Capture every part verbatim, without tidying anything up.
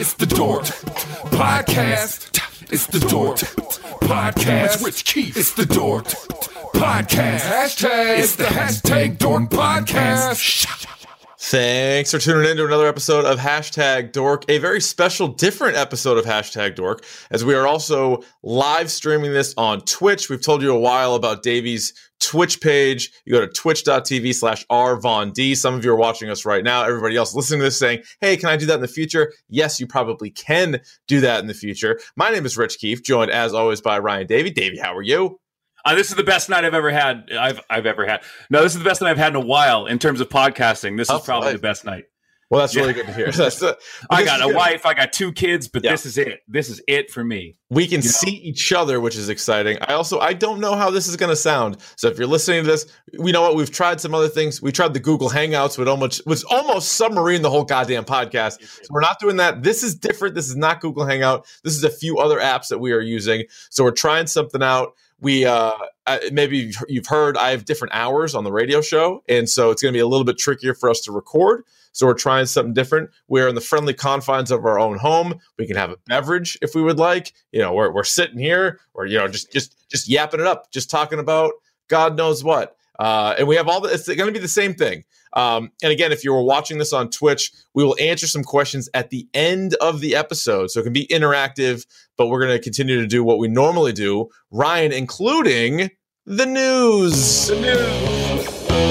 It's the Dork Podcast. It's the Dork Podcast. Rich Keefe. It's the Dork Podcast. Hashtag. It's the hashtag Dork Podcast. Thanks for tuning in to another episode of Hashtag Dork, a very special, different episode of Hashtag Dork, as we are also live streaming this on Twitch. We've told you a while about Davy's Twitch page. You go to twitch.tv slash rvond. Some of you are watching us right now. Everybody else listening to this saying, hey, can I do that in the future? Yes, you probably can do that in the future. My name is Rich Keefe, joined as always by Ryan Davey. Davey, how are you? Uh, this is the best night I've ever had. I've I've ever had. No, this is the best night I've had in a while in terms of podcasting. This is That's probably right. the best night. Well, that's Yeah. really good to hear. That's the, I got a good. wife. I got two kids, but Yeah. this is it. This is it for me. We can You know? see each other, which is exciting. I also, I don't know how this is going to sound. So if you're listening to this, we know what we've tried some other things. We tried the Google Hangouts, which almost was almost submarine the whole goddamn podcast. So we're not doing that. This is different. This is not Google Hangout. This is a few other apps that we are using. So we're trying something out. We uh, maybe you've heard I have different hours on the radio show, and so it's going to be a little bit trickier for us to record. So we're trying something different. We're in the friendly confines of our own home. We can have a beverage if we would like. You know, we're we're sitting here, or you know, just just just yapping it up, just talking about God knows what. Uh, and we have all the. It's going to be the same thing. Um, and again, if you were watching this on Twitch, we will answer some questions at the end of the episode, so it can be interactive. But we're going to continue to do what we normally do, Ryan, including the news. The news.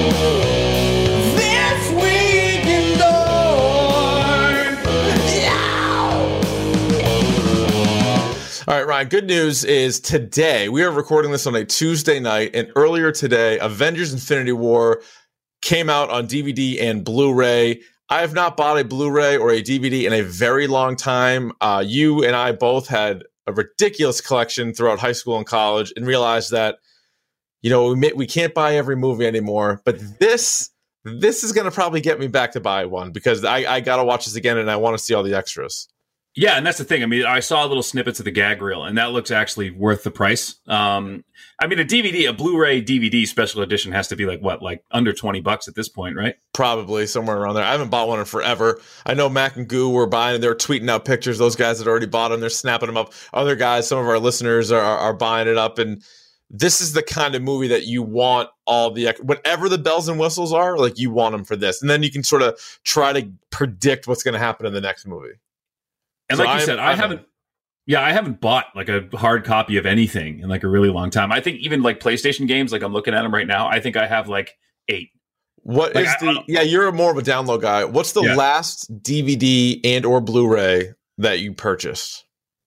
This week in Dork. All right, Ryan, good news is today, we are recording this on a Tuesday night, and earlier today, Avengers Infinity War came out on D V D and Blu-ray. I have not bought a Blu-ray or a D V D in a very long time. Uh, you and I both had a ridiculous collection throughout high school and college and realized that, you know, we, may, we can't buy every movie anymore, but this... This is going to probably get me back to buy one because I, I got to watch this again and I want to see all the extras. Yeah, and that's the thing. I mean, I saw little snippets of the gag reel, and that looks actually worth the price. Um, I mean, a D V D, a Blu-ray D V D special edition has to be like, what, like under twenty bucks at this point, right? Probably somewhere around there. I haven't bought one in forever. I know Mac and Goo were buying, and they're tweeting out pictures. Those guys that already bought them, they're snapping them up. Other guys, some of our listeners are, are, are buying it up, and this is the kind of movie that you want all the, whatever the bells and whistles are, like you want them for this. And then you can sort of try to predict what's going to happen in the next movie. And So like you I'm- said, I I'm- haven't, yeah, I haven't bought like a hard copy of anything in like a really long time. I think even like PlayStation games, like I'm looking at them right now, I think I have like eight. What Like, is I- the, yeah, you're more of a download guy. What's the Yeah. last D V D and or Blu-ray that you purchased?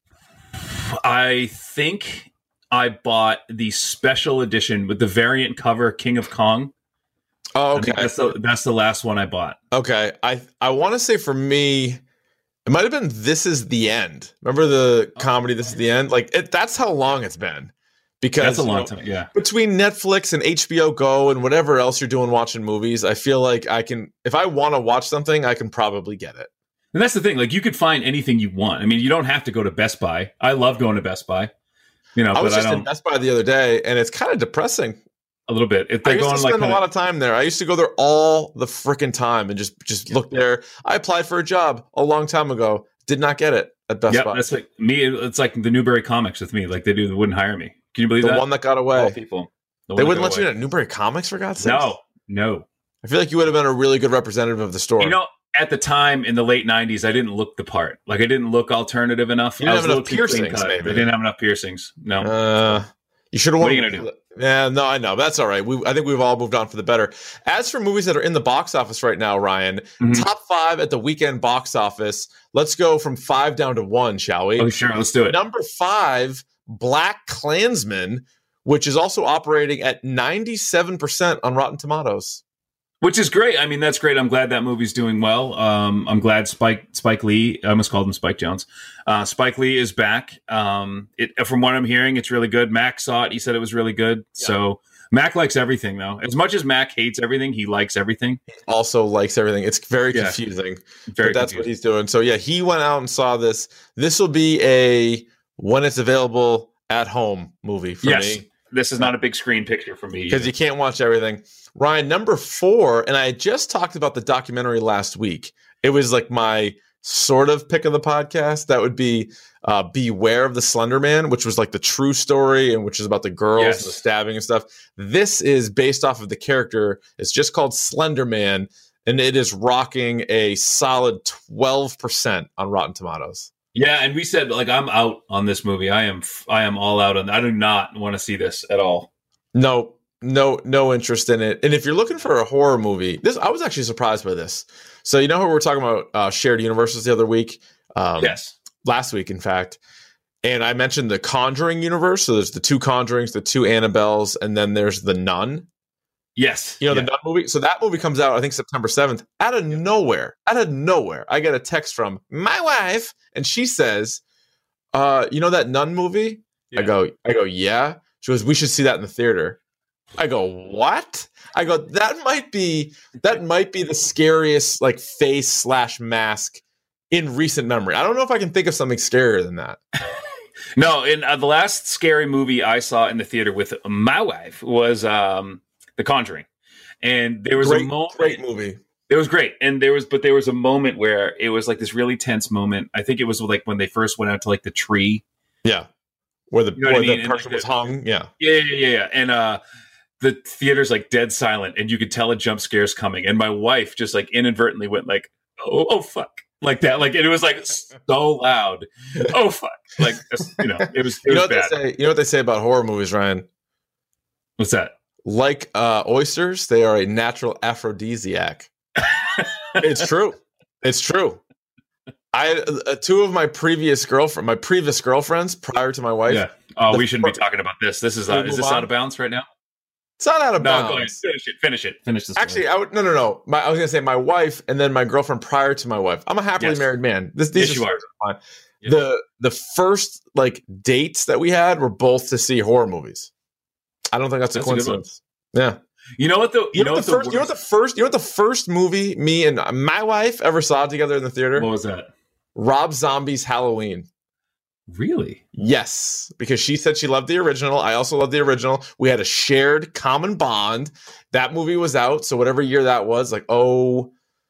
I think I bought the special edition with the variant cover, King of Kong. Oh, I okay. think That's the, that's the last one I bought. Okay. I, I want to say for me, it might have been This Is the End. Remember the comedy This Is the End? Like it, that's how long it's been. Because That's a you long know, time. Yeah. between Netflix and H B O Go and whatever else you're doing watching movies, I feel like I can, if I want to watch something, I can probably get it. And that's the thing. Like you could find anything you want. I mean, you don't have to go to Best Buy. I love going to Best Buy. You know, I was but I just in don't Best Buy the other day, and it's kind of depressing. a little bit. If I they're used going to like spend a kinda- lot of time there. I used to go there all the freaking time and just just look there. I applied for a job a long time ago. Did not get it at Best yeah, Buy. that's like me. It's like the Newberry Comics with me. Like they do, they wouldn't hire me. Can you believe the that? one that got All away. people. The They one wouldn't that let got you away. in at Newberry Comics, for God's sake. No, no. I feel like you would have been a really good representative of the store. You know, at the time in the late nineties, I didn't look the part. Like I didn't look alternative enough. You didn't I was have a enough little too clean piercings, cut. maybe. I didn't have enough piercings. No. Uh, you should have. What are you gonna do? Yeah, no, I know. But that's all right. We, I think we've all moved on for the better. As for movies that are in the box office right now, Ryan, Mhm. top five at the weekend box office. Let's go from five down to one, shall we? Oh, sure. Let's do it. Number five, Black Klansman, which is also operating at ninety-seven percent on Rotten Tomatoes. Which is great. I mean, that's great. I'm glad that movie's doing well. Um, I'm glad Spike Spike Lee. I almost called him Spike Jones. Uh, Spike Lee is back. Um, it, from what I'm hearing, it's really good. Mac saw it. He said it was really good. Yeah. So Mac likes everything, though. As much as Mac hates everything, he likes everything. Also likes everything. It's very Yeah. confusing. Very but that's confusing. what he's doing. So yeah, he went out and saw this. This will be a when it's available at home movie for Yes. me. This is not a big screen picture for me. Because you can't watch everything. Ryan, number four, and I just talked about the documentary last week. It was like my sort of pick of the podcast. That would be uh, Beware of the Slender Man, which was like the true story and which is about the girls Yes. and the stabbing and stuff. This is based off of the character. It's just called Slender Man, and it is rocking a solid twelve percent on Rotten Tomatoes. Yeah, and we said like I'm out on this movie. I am I am all out on. I do not want to see this at all. No, no, no interest in it. And if you're looking for a horror movie, this I was actually surprised by this. So you know how we were talking about uh, shared universes the other week? Um, Yes. Last week, in fact. And I mentioned the Conjuring universe. So there's the two Conjurings, the two Annabelles, and then there's the Nun. Yes. You know, yeah. the Nun movie. So that movie comes out, I think, September seventh. Out of nowhere, out of nowhere, I get a text from my wife, and she says, uh, you know that Nun movie? Yeah. I go, I go, yeah. She goes, we should see that in the theater. I go, what? I go, that might be that might be the scariest like face slash mask in recent memory. I don't know if I can think of something scarier than that. No, and uh, the last scary movie I saw in the theater with my wife was um, The Conjuring, and there was Great, a moment. great movie. It was great, and there was, but there was a moment where it was like this really tense moment. I think it was like when they first went out to like the tree. Yeah, where the You know what where I mean? the And, person like, was the- hung. Yeah, Yeah, yeah, yeah, yeah. And uh, the theater's like dead silent, and you could tell a jump scare's coming. And my wife just like inadvertently went like, "Oh, oh fuck!" like that. Like it was like so loud. Oh fuck! Like you know, it was. It you know was what bad. they say. You know what they say about horror movies, Ryan? What's that? Like uh, oysters, they are a natural aphrodisiac. It's true. It's true. I uh, two of my previous girlfriend, my previous girlfriends prior to my wife. Yeah. Oh, The we shouldn't be fir- talking about this. This is Can uh, we is move this on? out of bounds right now? It's not out of No, bounds. go ahead. Finish it. Finish it. Finish this. Actually, I would no, no, no. My, I was gonna say my wife and then my girlfriend prior to my wife. I'm a happily Yes. married man. This these Yes, you stories are. fine. Yeah. The the first like dates that we had were both to see horror movies. I don't think that's a That's a good one. coincidence. Yeah. You know what though? You, know, what the first? You know what the first? You know what the first movie me and my wife ever saw together in the theater? What was that? Rob Zombie's Halloween. Really? Yes, because she said she loved the original. I also loved the original. We had a shared common bond. That movie was out, so whatever year that was, like oh,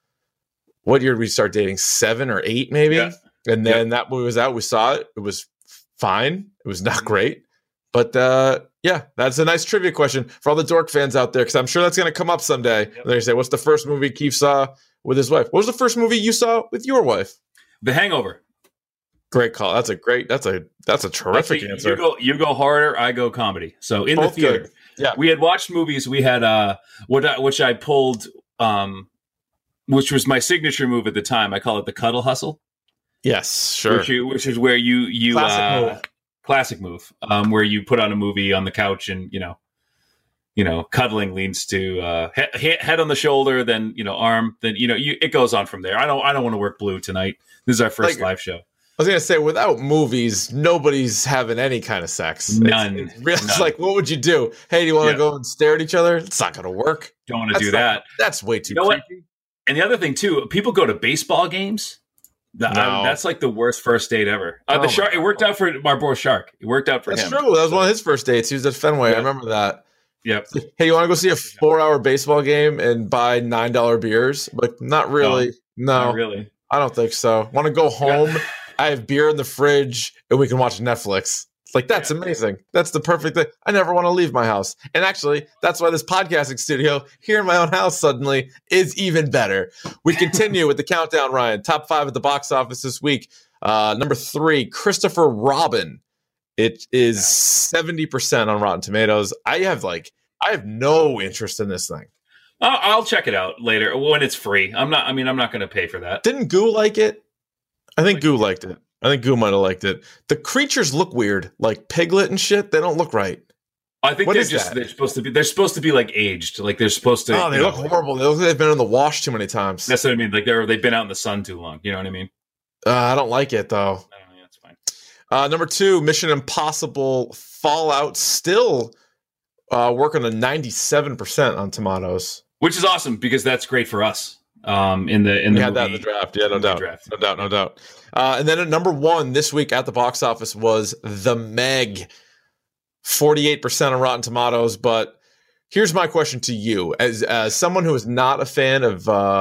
what year did we start dating? Seven or eight, maybe. Yeah. And then that movie was out. We saw it. It was fine. It was not great, but uh, yeah, that's a nice trivia question for all the dork fans out there, because I'm sure that's going to come up someday. Yep. They're going to say, "What's the first movie Keith saw with his wife? What was the first movie you saw with your wife?" The Hangover. Great call. That's a great. That's a that's a terrific Actually, answer. You go, you go harder. I go comedy. So in Both the theater, good. Yeah. we had watched movies. We had uh, what I, which I pulled, um, which was my signature move at the time. I call it the Cuddle Hustle. Yes, sure. Which, you, which is where you you Classic uh, move. classic move, um, where you put on a movie on the couch and you know, you know, cuddling leads to uh, he- head on the shoulder, then you know, arm, then you know, you, it goes on from there. I don't I don't want to work blue tonight. This is our first Like- live show. I was gonna say, without movies, nobody's having any kind of sex. It's- None. It's, really, it's None. like, what would you do? Hey, do you want to Yeah. go and stare at each other? It's not gonna work. Don't want to That's do not- that. That's way too You know what? creepy. And the other thing too, people go to baseball games. Th- No. uh, that's like the worst first date ever. Uh, Oh the my shark. It worked out for our boy Shark. It worked out for That's him. true. That was one of his first dates. He was at Fenway. Yeah. I remember that. Yep. Hey, you want to go see a four-hour baseball game and buy nine dollar beers? But not really. No, Not really. I don't think so. Want to go home? I have beer in the fridge, and we can watch Netflix. It's like, that's Yeah. amazing. That's the perfect thing. I never want to leave my house. And actually, that's why this podcasting studio here in my own house suddenly is even better. We continue with the countdown, Ryan. Top five at the box office this week. Uh, number three, Christopher Robin. It is seventy percent on Rotten Tomatoes. I have like, I have no interest in this thing. I'll, I'll check it out later when it's free. I'm not. I mean, I'm not going to pay for that. Didn't Goo like it? I think Goo liked it. I think Goo might have liked it. The creatures look weird, like Piglet and shit. They don't look right. I think What they're is just that? they're supposed to be they're supposed to be like aged. Like they're supposed to. Oh, they you look know, horrible. They look like they've been in the wash too many times. That's what I mean. Like they're they've been out in the sun too long. You know what I mean? Uh, I don't like it though. I don't know. That's fine. Uh, number two, Mission Impossible Fallout, still uh, working on ninety-seven percent on Tomatoes. Which is awesome because that's great for us. Um, in the in We the had that in the movie- draft. Yeah, no in the doubt. draft. No doubt, no doubt. Uh, and then at number one this week at the box office was The Meg, forty-eight percent on Rotten Tomatoes. But here's my question to you. As, as someone who is not a fan of uh,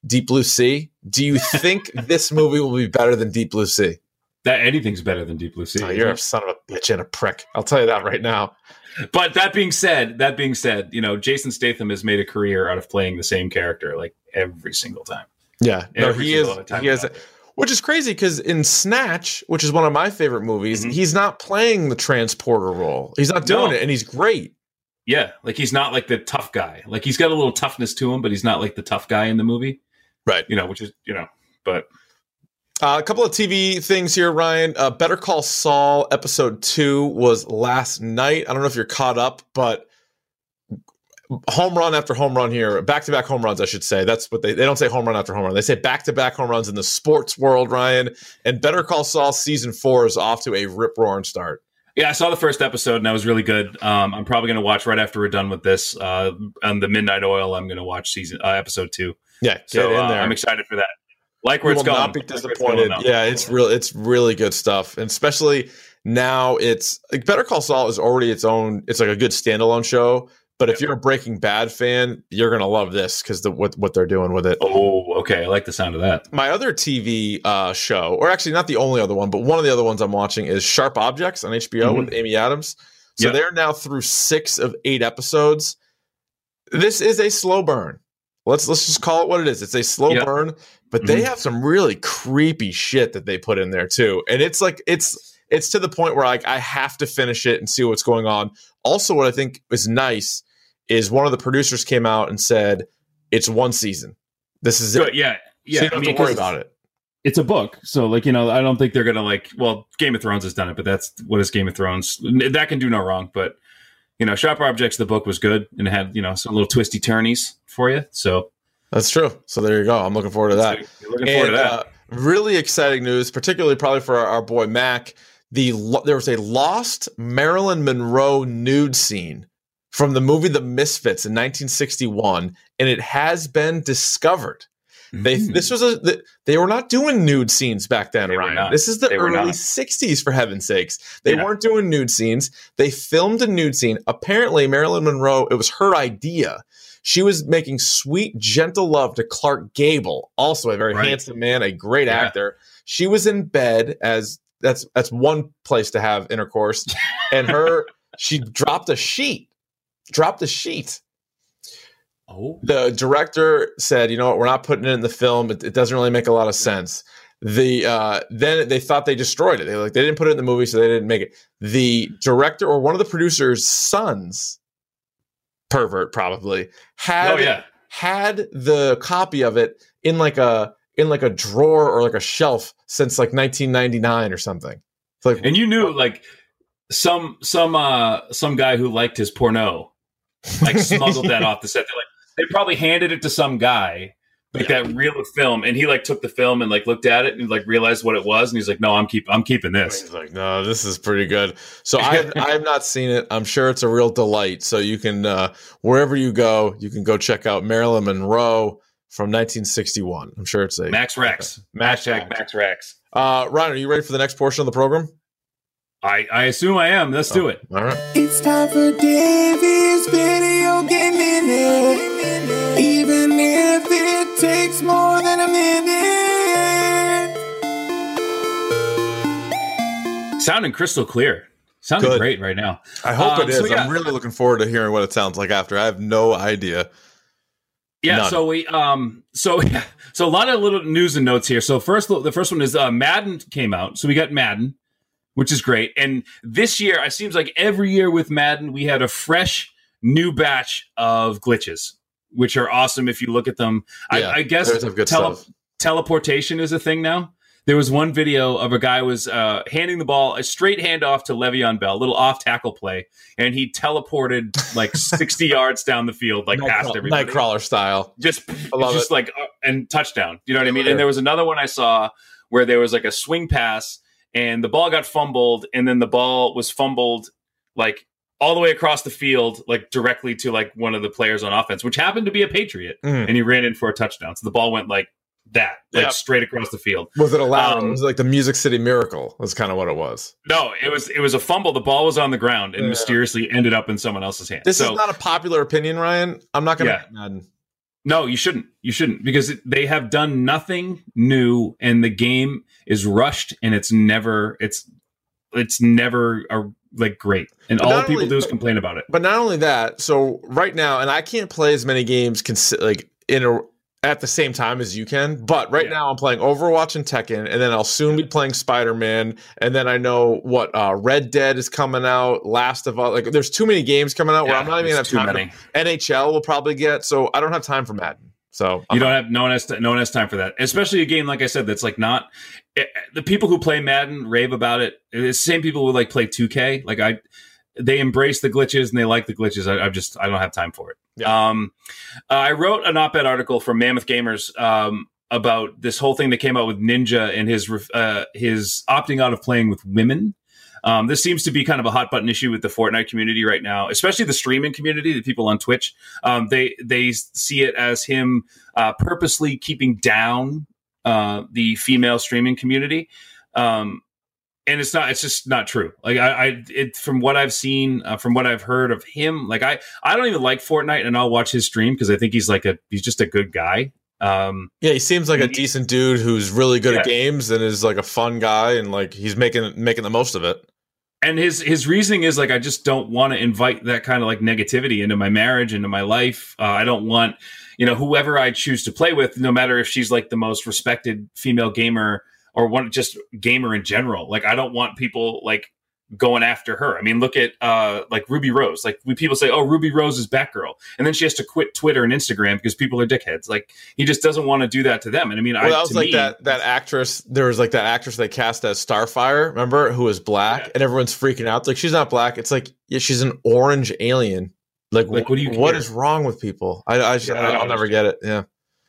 Deep Blue Sea. Do you think this movie will be better than Deep Blue Sea? That anything's better than Deep Blue Sea. Oh, you're a son of a bitch and a prick. I'll tell you that right now. But that being said, that being said, you know, Jason Statham has made a career out of playing the same character like every single time. Yeah, no, Every he is. single time He is, out there. which is crazy because in Snatch, which is one of my favorite movies, Mhm. he's not playing the transporter role. He's not doing No. it, and he's great. Yeah, like he's not like the tough guy. Like he's got a little toughness to him, but he's not like the tough guy in the movie. Right. You know, which is, you know, but Uh, a couple of T V things here, Ryan. Uh, Better Call Saul episode two was last night. I don't know if you're caught up, but home run after home run here, back to back home runs, I should say. That's what they they don't say home run after home run. They say back to back home runs in the sports world, Ryan. And Better Call Saul season four is off to a rip roaring start. yeah, I saw the first episode and that was really good. Um, I'm probably going to watch right after we're done with this. Uh, on the Midnight Oil, I'm going to watch season uh, episode two. Yeah, get So in uh, there. I'm excited for that. Like where You it's will going. not be Like where it's disappointed. going now. Yeah, it's real. It's really good stuff, and especially now, it's like Better Call Saul is already its own. It's like a good standalone show. But if you're a Breaking Bad fan, you're gonna love this because the what what they're doing with it. Oh, okay. I like the sound of that. My other T V uh, show, or actually not the only other one, but one of the other ones I'm watching is Sharp Objects on H B O Mhm. with Amy Adams. So Yep. they're now through six of eight episodes. This is a slow burn. Let's let's just call it what it is. It's a slow Yep. burn, but they Mhm. have some really creepy shit that they put in there too. And it's like it's it's to the point where like I have to finish it and see what's going on. Also, what I think is nice is one of the producers came out and said it's one season. This is Good. it. Yeah. So Yeah. you don't I mean, have to worry 'cause about it. It's a book. So, like, you know, I don't think they're going to, like, well, Game of Thrones has done it, but that's what is Game of Thrones. That can do no wrong. But, you know, Sharp Objects, the book was good and it had, you know, some little twisty turnies for you. So, That's true. So there you go. I'm looking forward to that. so looking forward And, to that. uh, really exciting news, particularly probably for our, our boy Mac. The lo- there was a lost Marilyn Monroe nude scene from the movie The Misfits in nineteen sixty-one, and it has been discovered. They Mhm. this was a th- they were not doing nude scenes back then, They were Ryan. not. This is the They were early not. sixties, for heaven's sakes. They Yeah. weren't doing nude scenes. They filmed a nude scene. Apparently, Marilyn Monroe, it was her idea. She was making sweet, gentle love to Clark Gable, also a very Right. handsome man, a great Yeah. actor. She was in bed as that's that's one place to have intercourse, and her she dropped a sheet, dropped a sheet. Oh, The director said, "You know what? We're not putting it in the film. It, it doesn't really make a lot of sense." The uh, then they thought they destroyed it. They like they didn't put it in the movie, so they didn't make it. The director or one of the producers' sons, pervert probably, had oh yeah. had the copy of it in like a in like a drawer or like a shelf since like nineteen ninety-nine or something. It's like And you knew, like, some some uh some guy who liked his porno, like, smuggled that off the set. They're like, they probably handed it to some guy, like that reel of film, and he like took the film and like looked at it and like realized what it was, and he's like, "No, I'm keep I'm keeping this." He's like, no, this is pretty good. So I have, I have not seen it. I'm sure it's a real delight. So you can, uh, wherever you go, you can go check out Marilyn Monroe from nineteen sixty-one. I'm sure it's a Max Rex. Max Hashtag Rex. Max Rex. Uh, Ryan, are you ready for the next portion of the program? I I assume I am. Let's do it. All right. It's time for Davey's Video Game Minute. Even if it takes more than a minute. Sounding crystal clear. Sounding Good. great right now. I hope Um, it is. so yeah. I'm really looking forward to hearing what it sounds like after. I have no idea. Yeah, None. so we um so yeah, so a lot of little news and notes here. So first the first one is uh, Madden came out. So we got Madden, which is great. And this year, it seems like every year with Madden, we had a fresh new batch of glitches, which are awesome if you look at them. Yeah, I, I guess there's some good tele- stuff. teleportation is a thing now. There was one video of a guy was uh, handing the ball a straight handoff to Le'Veon Bell, a little off tackle play, and he teleported like sixty yards down the field, like past everybody. Nightcrawler style. Just, love just it. like uh, and touchdown. You know what I mean? Yeah. And there was another one I saw where there was like a swing pass, and the ball got fumbled, and then the ball was fumbled like all the way across the field, like directly to like one of the players on offense, which happened to be a Patriot, Mhm. and he ran in for a touchdown. So the ball went like that, like Yeah. straight across the field. Was it allowed? Um, it was like the Music City Miracle. That's kind of what it was. No, it was it was a fumble. The ball was on the ground and Yeah. mysteriously ended up in someone else's hand. This so, is not a popular opinion, Ryan. I'm not going to Yeah. make Madden. No, you shouldn't. You shouldn't because it, they have done nothing new, and the game is rushed, and it's never it's it's never a, like great, and But all not people only- do is complain about it. But not only that, so right now, and I can't play as many games consi- like in a at the same time as you can. But right Yeah. now, I'm playing Overwatch and Tekken, and then I'll soon be playing Spider-Man, and then I know what uh, Red Dead is coming out, Last of Us. Like, there's too many games coming out where Yeah, I'm not even gonna have it's too time. many. To, N H L will probably get, so I don't have time for Madden. So I'm You don't have no one has no one has time for that, especially a game like I said that's like not it, the people who play Madden rave about it. It's the same people who like play two K. Like I, they embrace the glitches and they like the glitches. I, I just I don't have time for it. Yeah. Um, uh, I wrote an op-ed article for Mammoth Gamers um, about this whole thing that came out with Ninja and his uh, his opting out of playing with women. Um, this seems to be kind of a hot button issue with the Fortnite community right now, especially the streaming community, the people on Twitch. Um, they they see it as him uh, purposely keeping down uh, the female streaming community, um, and it's not. It's just not true. Like I, I it, from what I've seen, uh, from what I've heard of him, like I, I don't even like Fortnite, and I'll watch his stream because I think he's like a he's just a good guy. Um, Yeah, he seems like a He- decent dude who's really good at Yeah. games and is like a fun guy, and like he's making making the most of it. and his his reasoning is like I just don't want to invite that kind of like negativity into my marriage, into my life. Uh, I don't want, you know, whoever I choose to play with, no matter if she's like the most respected female gamer or one just gamer in general. Like I don't want people like going after her. I mean, look at uh like Ruby Rose. Like we people say, oh, Ruby Rose is Batgirl, and then she has to quit Twitter and Instagram because people are dickheads. Like he just doesn't want to do that to them. And I mean, Well, I that was to like me, that that actress. There was like that actress they cast as Starfire. Remember, who was black, Yeah. and everyone's freaking out. Like she's not black. It's like yeah, she's an orange alien. Like, Like, what do you What care? is wrong with people? I, I, just, Yeah, I I don't I'll never get it. Yeah.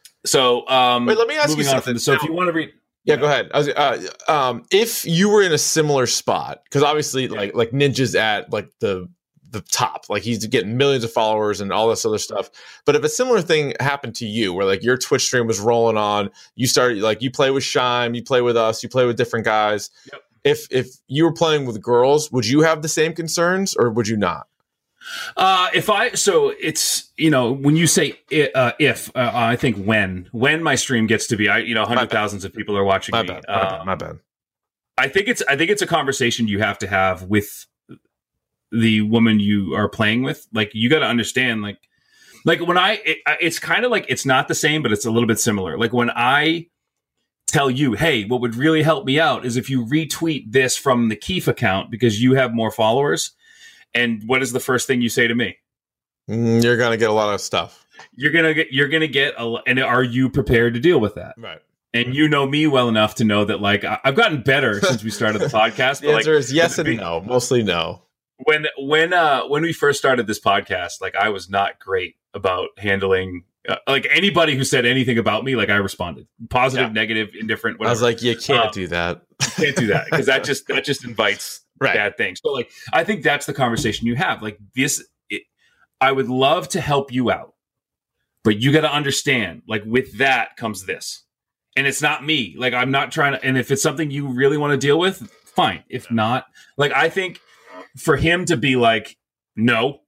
So um, Wait, let me ask you moving on something. from- So if Now- you want to read. Yeah, go ahead. I was, uh, um, if you were in a similar spot, because obviously, Yeah. like like Ninja's at like the the top, like he's getting millions of followers and all this other stuff. But if a similar thing happened to you, where like your Twitch stream was rolling on, you started like you play with Shime, you play with us, you play with different guys. Yep. If if you were playing with girls, would you have the same concerns or would you not? Uh, if I so it's you know when you say I, uh, if uh, I think when when my stream gets to be I you know hundred thousands of people are watching My me. bad. My bad. um, My bad. I think it's I think it's a conversation you have to have with the woman you are playing with. Like you got to understand like like when I it, it's kind of like it's not the same, but it's a little bit similar. Like when I tell you, hey, what would really help me out is if you retweet this from the Keef account because you have more followers. And what is the first thing you say to me? Mm, you're gonna get a lot of stuff. You're gonna get. You're gonna get. A, and are you prepared to deal with that? Right. And you know me well enough to know that, like, I, I've gotten better since we started the podcast. The But answer like, is yes the and big- no. Mostly no. when when uh when we first started this podcast, like, I was not great about handling. Uh, like anybody who said anything about me, like I responded, positive, Yeah. negative, indifferent. I Whatever. was like, you can't Um, do that. can't do that because that just that just invites Right. bad things. So like I think that's the conversation you have. Like this it, I would love to help you out. But you got to understand, like with that comes this. And it's not me. Like I'm not trying to and if it's something you really want to deal with, fine. If not, like I think for him to be like no,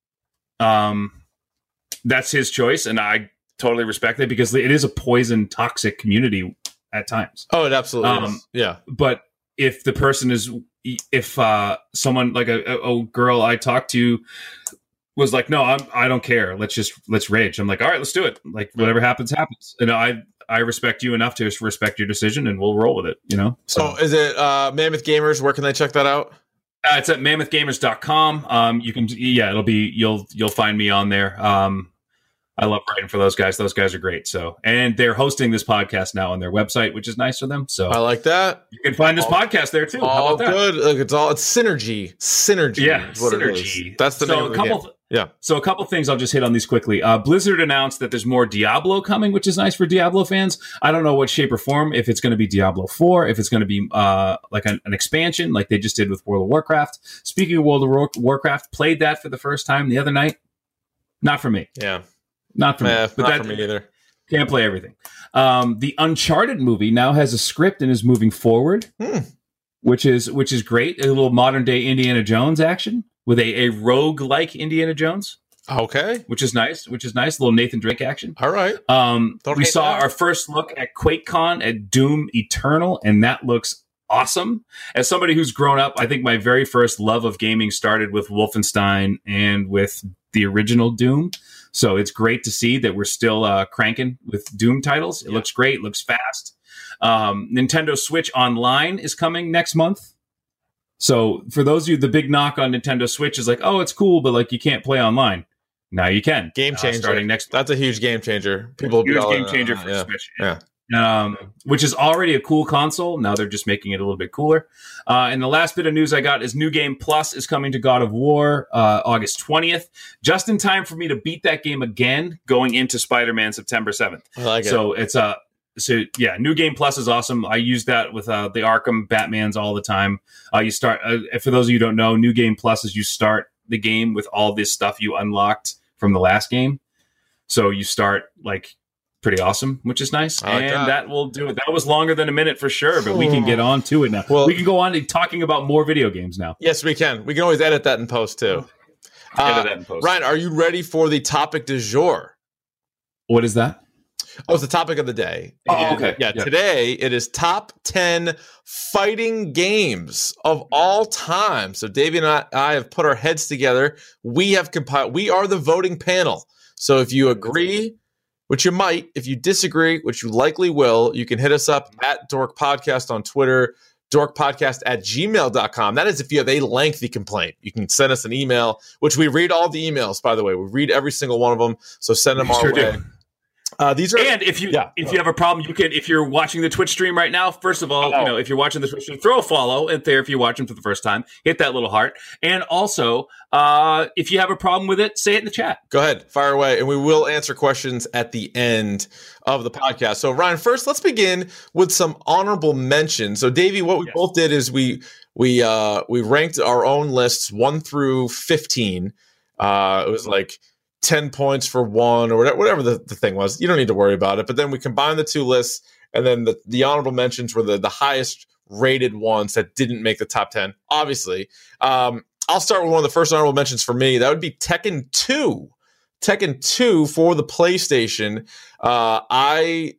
um that's his choice and I totally respect it because it is a poison toxic community at times. Oh, it absolutely Um, is. Yeah. But if the person is if uh someone like a, a, a girl I talked to was like no I'm, I don't care let's just let's rage I'm like all right let's do it like whatever happens happens and I I respect you enough to respect your decision and we'll roll with it you know So is it uh, Mammoth Gamers? Where can they check that out? uh, it's at mammoth gamers dot com. Um you can yeah it'll be you'll you'll find me on there. um I love writing for those guys. Those guys are great. So, and they're hosting this podcast now on their website, which is nice for them. So I like that. you can find this all- podcast there too. How All about that? good. Look, it's all it's synergy. Synergy. Yeah, is what it is. synergy. That's the so name a of the couple. game. Yeah. So a couple things I'll just hit on these quickly. Uh, Blizzard announced that there's more Diablo coming, which is nice for Diablo fans. I don't know what shape or form. If it's going to be Diablo four, if it's going to be uh, like an, an expansion, like they just did with World of Warcraft. Speaking of World of War- Warcraft, played that for the first time the other night. Not for me. Yeah. Not for Eh, me. But not that, for me either. Can't play everything. Um, the Uncharted movie now has a script and is moving forward, Hmm. which is which is great. A little modern day Indiana Jones action with a, a rogue like Indiana Jones. Okay. which is nice. Which is nice. A little Nathan Drake action. All right. Um, Don't we hate saw that. our first look at QuakeCon at Doom Eternal, and that looks awesome. As somebody who's grown up, I think my very first love of gaming started with Wolfenstein and with the original Doom. So it's great to see that we're still uh, cranking with Doom titles. It Yeah. looks great, looks fast. Um, Nintendo Switch Online is coming next month. So for those of you, the big knock on Nintendo Switch is like, oh, it's cool, but like you can't play online. Now you can. Game Uh, changer. starting next That's a huge game changer. People will be huge all game in, changer uh, for yeah. Switch. Yeah. Um, which is already a cool console. Now they're just making it a little bit cooler. Uh, and the last bit of news I got is New Game Plus is coming to God of War uh, August twentieth, just in time for me to beat that game again going into Spider-Man September seventh. I like it. So it's a uh, so yeah, New Game Plus is awesome. I use that with uh, the Arkham Batmans all the time. Uh, you start uh, for those of you who don't know, New Game Plus is you start the game with all this stuff you unlocked from the last game. So you start like pretty awesome, which is nice. I like and that. that. will do it. That was longer than a minute for sure, but we can get on to it now. Well- we can go on to talking about more video games now. Yes, we can. We can always edit that in post too. Edit Uh, that in post. Ryan, are you ready for the topic du jour? What is that? Oh, it's the topic of the day. Oh, And, okay. Yeah, Yeah. today it is top ten fighting games of all time. So Davey and I, I have put our heads together. We have compiled, we are the voting panel. So if you agree, which you might, if you disagree, which you likely will, you can hit us up at Dork Podcast on Twitter, dorkpodcast at gmail dot com. That is if you have a lengthy complaint. You can send us an email, which we read all the emails, by the way. We read every single one of them. So send them We our sure way. do. Uh, these are And if you Yeah. if you have a problem, you can if you're watching the Twitch stream right now. First of all, you know if you're watching the Twitch stream, throw a follow. And there, if you're watching for the first time, hit that little heart. And also, uh, if you have a problem with it, say it in the chat. Go ahead, fire away, and we will answer questions at the end of the podcast. So, Ryan, first, let's begin with some honorable mentions. So, Davey, what we Yes. both did is we we uh, we ranked our own lists one through fifteen. Uh, it was like ten points for one or whatever, whatever the, the thing was. You don't need to worry about it. But then we combined the two lists, and then the, the honorable mentions were the the highest rated ones that didn't make the top ten. Obviously. Um, I'll start with one of the first honorable mentions for me. That would be Tekken two. Tekken two for the PlayStation. Uh, I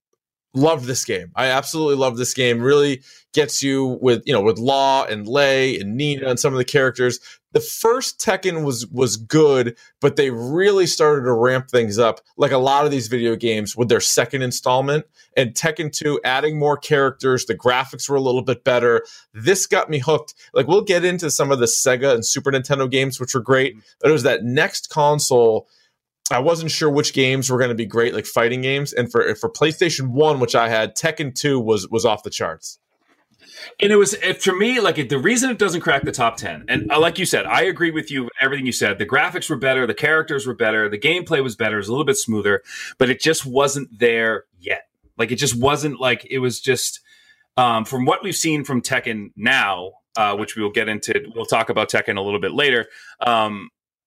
loved this game. I absolutely love this game. Really gets you with, you know, with Law and Lei and Nina and some of the characters. The first Tekken was was good, but they really started to ramp things up, like a lot of these video games, with their second installment. And Tekken two, adding more characters, the graphics were a little bit better. This got me hooked. Like, we'll get into some of the Sega and Super Nintendo games, which were great. But it was that next console, I wasn't sure which games were going to be great, like fighting games. And for for PlayStation one, which I had, Tekken two was was off the charts. And it was it, for me, like it, the reason it doesn't crack the top ten, and uh, like you said, I agree with you with everything you said. The graphics were better, the characters were better, the gameplay was better, it was a little bit smoother, but it just wasn't there yet. Like it just wasn't like it was just um, from what we've seen from Tekken now, uh, which we will get into. We'll talk about Tekken a little bit later. Um,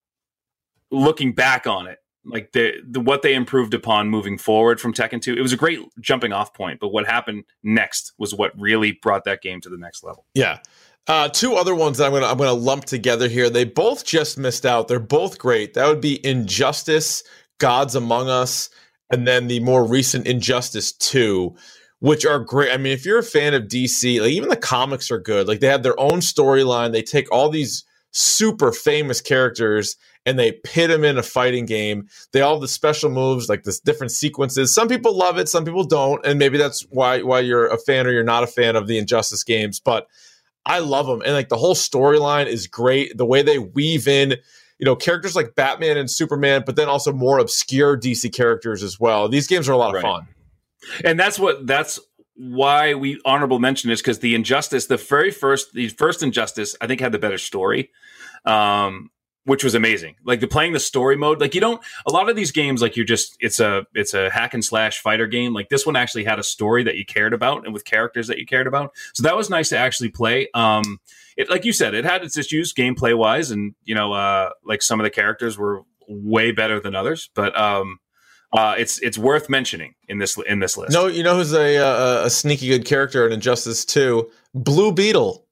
looking back on it, like the, the what they improved upon moving forward from Tekken two, it was a great jumping off point. But what happened next was what really brought that game to the next level. Yeah. Uh, two other ones that I'm gonna I'm gonna lump together here. They both just missed out. They're both great. That would be Injustice, Gods Among Us, and then the more recent Injustice two, which are great. I mean, if you're a fan of D C, like even the comics are good. Like they have their own storyline. They take all these super famous characters and they pit them in a fighting game. They all have the special moves, like this different sequences. Some people love it, some people don't, and maybe that's why why you're a fan or you're not a fan of the Injustice games. But I love them, and like the whole storyline is great. The way they weave in, you know, characters like Batman and Superman, but then also more obscure D C characters as well. These games are a lot of Right. fun. And that's what that's why we honorable mention is because the Injustice, the very first, the first Injustice, I think had the better story, um, which was amazing. Like the playing the story mode, like you don't. A lot of these games, like you're just it's a it's a hack and slash fighter game. Like this one actually had a story that you cared about and with characters that you cared about. So that was nice to actually play. Um, it like you said, it had its issues gameplay wise, and you know, uh, like some of the characters were way better than others, but um. Uh, it's it's worth mentioning in this in this list. No, you know who's a, a a sneaky good character in Injustice two? Blue Beetle.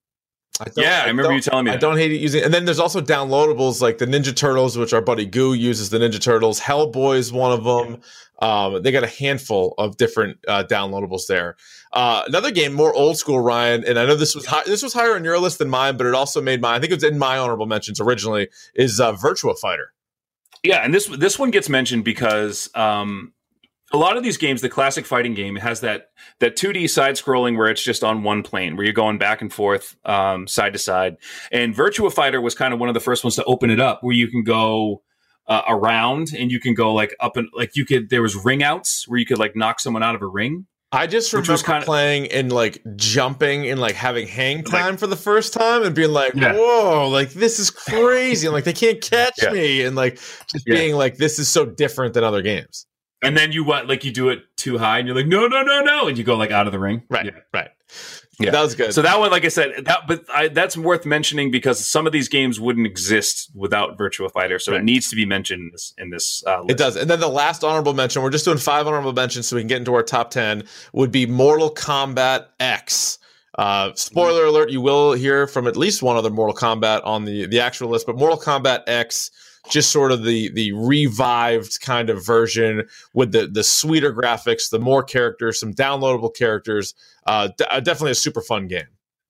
I Yeah, I remember you telling me I that. don't hate it using. And then there's also downloadables like the Ninja Turtles, which our buddy Goo uses the Ninja Turtles. Hellboy is one of them. Um, they got a handful of different uh, downloadables there. Uh, another game, more old school, Ryan, and I know this was high, this was higher on your list than mine, but it also made mine. I think it was in my honorable mentions originally. Is uh, Virtua Fighter. Yeah, and this this one gets mentioned because um, a lot of these games, the classic fighting game, has that that two D side scrolling where it's just on one plane, where you're going back and forth, um, side to side. And Virtua Fighter was kind of one of the first ones to open it up, where you can go uh, around and you can go like up and like you could. There was ring outs where you could like knock someone out of a ring. I just remember was kinda, playing and like jumping and like having hang time like, for the first time and being like, yeah. whoa, like this is crazy. And like they can't catch yeah. me. And like just yeah. being like, this is so different than other games. And then you what like you do it too high and you're like, no, no, no, no. And you go like out of the ring. Right. Yeah. Right. Yeah. That was good. So that one, like I said, that but I, that's worth mentioning because some of these games wouldn't exist without Virtua Fighter, so right. it needs to be mentioned in this. In this uh, list. It does. And then the last honorable mention, we're just doing five honorable mentions so we can get into our top ten, would be Mortal Kombat X. Uh, spoiler mm-hmm. alert, you will hear from at least one other Mortal Kombat on the, the actual list, but Mortal Kombat X, just sort of the the revived kind of version with the the sweeter graphics, the more characters, some downloadable characters. Uh, d- definitely a super fun game.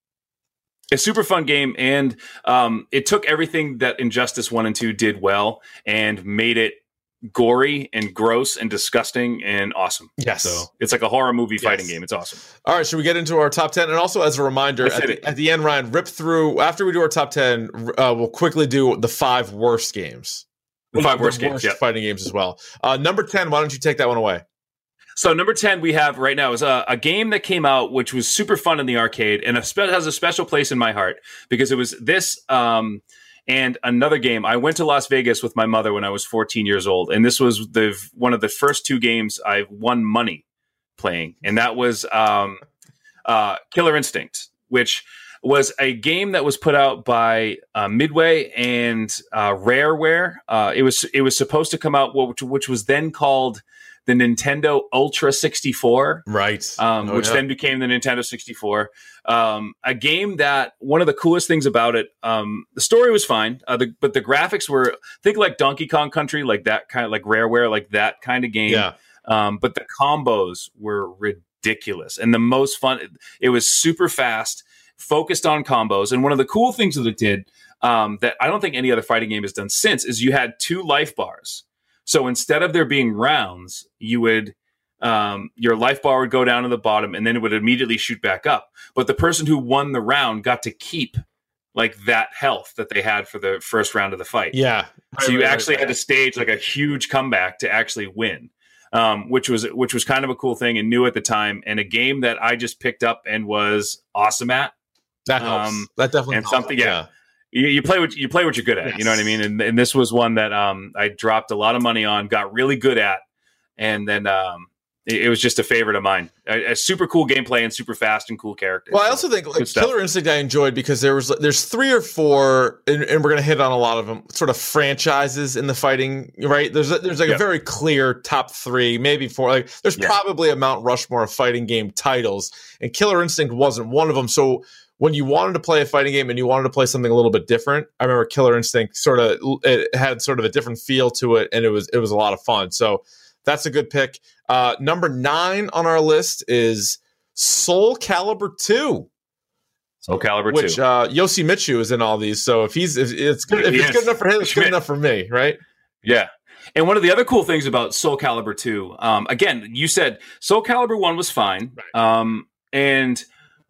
A super fun game, and um, it took everything that Injustice one and two did well and made it gory and gross and disgusting and awesome. Yes. So it's like a horror movie fighting yes. game. It's awesome. All right, should we get into our top ten? And also as a reminder, at the, at the end, Ryan, rip through, after we do our top ten, uh, we'll quickly do the five worst games. The five worst the games, yeah. fighting games as well. Uh, number ten, why don't you take that one away? So number ten we have right now is a, a game that came out, which was super fun in the arcade and a spe- has a special place in my heart because it was this um, and another game. I went to Las Vegas with my mother when I was fourteen years old. And this was the one of the first two games I won money playing. And that was um, uh, Killer Instinct, which was a game that was put out by uh, Midway and uh, Rareware. Uh, it was it was supposed to come out, which, which was then called the Nintendo Ultra sixty-four, right? Um, oh, which yeah. then became the Nintendo sixty-four. Um, a game that one of the coolest things about it, um, the story was fine, uh, the, but the graphics were think like Donkey Kong Country, like that kind of like Rareware, like that kind of game. Yeah. Um, but the combos were ridiculous, and the most fun. It was super fast, focused on combos, and one of the cool things that it did um, that I don't think any other fighting game has done since is you had two life bars. So instead of there being rounds, you would um, your life bar would go down to the bottom, and then it would immediately shoot back up. But the person who won the round got to keep like that health that they had for the first round of the fight. Yeah. So you actually had to stage like a huge comeback to actually win, um, which was which was kind of a cool thing and new at the time, and a game that I just picked up and was awesome at. That helps. Um, that definitely and helps. something. Yeah. yeah. You, you play what you play what you're good at. Yes. You know what I mean? And, and this was one that um, I dropped a lot of money on, got really good at, and then um, it, it was just a favorite of mine. A, a super cool gameplay and super fast and cool characters. Well, I also think like Killer Instinct I enjoyed because there was there's three or four, and, and we're gonna hit on a lot of them, sort of franchises in the fighting. Right? There's a, there's like yep. a very clear top three, maybe four. Like there's yeah. probably a Mount Rushmore of fighting game titles, and Killer Instinct wasn't one of them. So when you wanted to play a fighting game and you wanted to play something a little bit different, I remember Killer Instinct sort of it had sort of a different feel to it, and it was it was a lot of fun. So that's a good pick. Uh, number nine on our list is Soul Calibur two. Soul Calibur which, two, uh, Yoshimitsu is in all these. So if he's if it's good, if he it's is. good enough for him, it's good enough for me, right? Yeah. And one of the other cool things about Soul Calibur two, um, again, you said Soul Calibur one was fine, right. um, and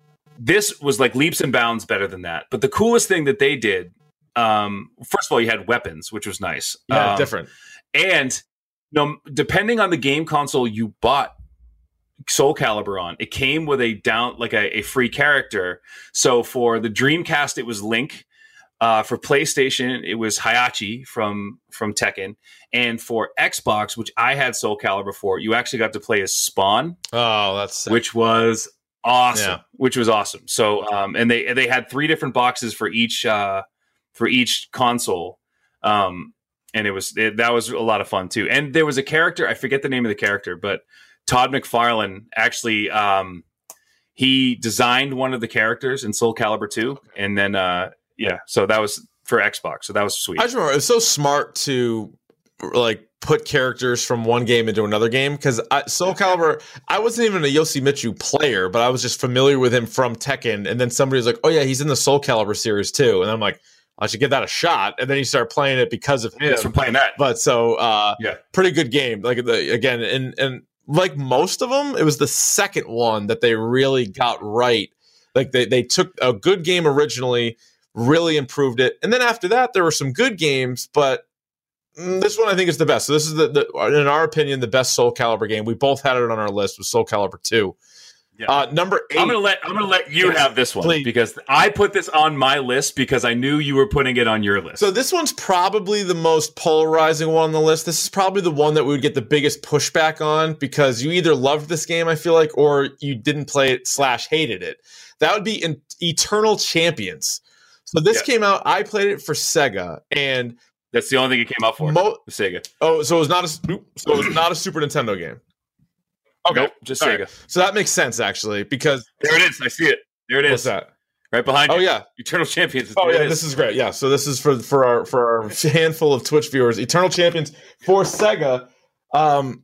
this was like leaps and bounds better than that. But the coolest thing that they did, um, first of all, you had weapons, which was nice. Yeah, um, different. And you know, depending on the game console you bought Soul Calibur on, it came with a down like a, a free character. So for the Dreamcast, it was Link. Uh, for PlayStation, it was Heihachi from from Tekken. And for Xbox, which I had Soul Calibur for, you actually got to play as Spawn. Oh, that's sick. Which was awesome. Yeah. Which was awesome. So, um, and they they had three different boxes for each uh, for each console, um, and it was it, that was a lot of fun too. And there was a character, I forget the name of the character, but Todd McFarlane actually um, he designed one of the characters in Soul Calibur two, okay. and then uh, yeah, so that was for Xbox, so that was sweet. I just remember it was so smart to like put characters from one game into another game because Soul Calibur, I wasn't even a Yoshimitsu player, but I was just familiar with him from Tekken, and then somebody was like, "Oh yeah, he's in the Soul Calibur series too," and I'm like, I should give that a shot, and then you start playing it because of him. Yes, we're playing that, but so uh, yeah, pretty good game. Like the again, and and like most of them, it was the second one that they really got right. Like they they took a good game originally, really improved it, and then after that, there were some good games, but this one I think is the best. So this is the, the in our opinion the best Soul Calibur game. We both had it on our list with Soul Calibur two. Yeah. Uh, number eight. I'm gonna let I'm gonna let you yes, have this one please. Because I put this on my list because I knew you were putting it on your list. So this one's probably the most polarizing one on the list. This is probably the one that we would get the biggest pushback on because you either loved this game, I feel like, or you didn't play it slash hated it. That would be in Eternal Champions. So this yeah. came out. I played it for Sega, and that's the only thing it came out for. Mo- Sega. Oh, so it was not a so it was not a Super Nintendo game. Okay, nope, just Sega. Right. So that makes sense actually because there it is. I see it. There it is. What's that? Right behind you. Oh yeah, Eternal Champions. Oh yeah, this is great. Yeah, so this is for for our for our handful of Twitch viewers. Eternal Champions for Sega. Um,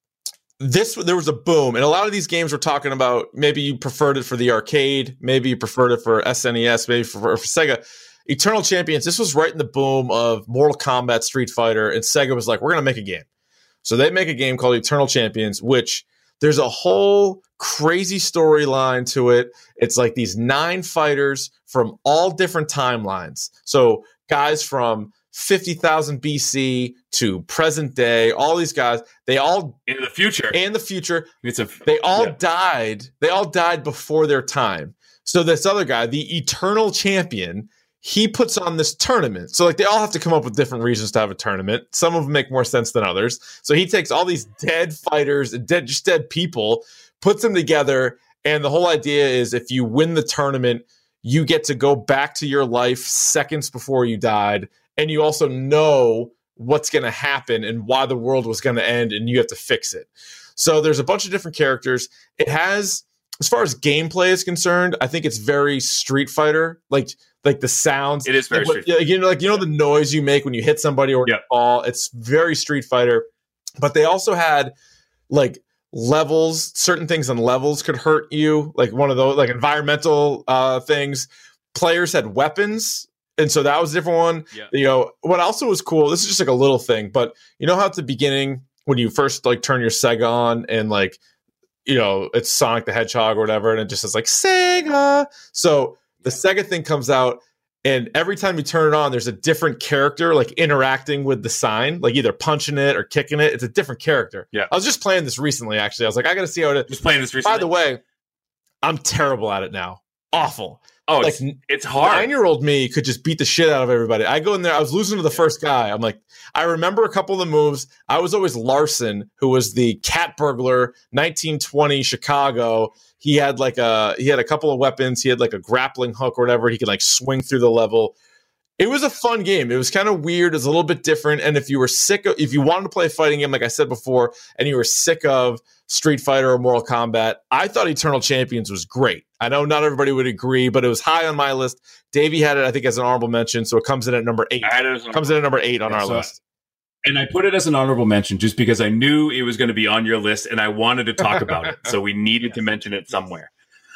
this there was a boom, and a lot of these games we're talking about. Maybe you preferred it for the arcade. Maybe you preferred it for S N E S. Maybe for, for Sega. Eternal Champions, this was right in the boom of Mortal Kombat, Street Fighter, and Sega was like, we're going to make a game. So they make a game called Eternal Champions, which there's a whole crazy storyline to it. It's like these nine fighters from all different timelines. So guys from fifty thousand B C to present day, all these guys, they all in the future. In the future, it's a, they all yeah. died. They all died before their time. So this other guy, the Eternal Champion, he puts on this tournament. So like they all have to come up with different reasons to have a tournament. Some of them make more sense than others. So he takes all these dead fighters, dead just dead people, puts them together, and the whole idea is if you win the tournament, you get to go back to your life seconds before you died, and you also know what's going to happen and why the world was going to end, and you have to fix it. So there's a bunch of different characters. It has, as far as gameplay is concerned, I think it's very Street Fighter, like like the sounds. It is very like, Street Fighter. You know, like you know the noise you make when you hit somebody or yep. fall. It's very Street Fighter. But they also had like levels. Certain things on levels could hurt you, like one of those, like environmental uh, things. Players had weapons. And so that was a different one. Yeah. You know, what also was cool, this is just like a little thing, but you know how at the beginning when you first like turn your Sega on and like, you know, it's Sonic the Hedgehog or whatever, and it just says like Sega. So the Sega thing comes out, and every time you turn it on, there's a different character like interacting with the sign, like either punching it or kicking it. It's a different character. Yeah. I was just playing this recently, actually. I was like, I got to see how it is. Just playing this recently. By the way, I'm terrible at it now. Awful. Oh, like it's, it's hard. Nine-year-old me could just beat the shit out of everybody. I go in there. I was losing to the first guy. I'm like, I remember a couple of the moves. I was always Larson, who was the cat burglar, nineteen twenty Chicago. He had like a he had a couple of weapons. He had like a grappling hook or whatever. He could like swing through the level. It was a fun game. It was kind of weird. It was a little bit different. And if you were sick of, if you wanted to play a fighting game, like I said before, and you were sick of Street Fighter or Mortal Kombat, I thought Eternal Champions was great. I know not everybody would agree, but it was high on my list. Davey had it, I think, as an honorable mention, so it comes in at number eight. I had it as comes in at number eight on yeah, our so list. And I put it as an honorable mention just because I knew it was going to be on your list, and I wanted to talk about it, so we needed yes. to mention it somewhere.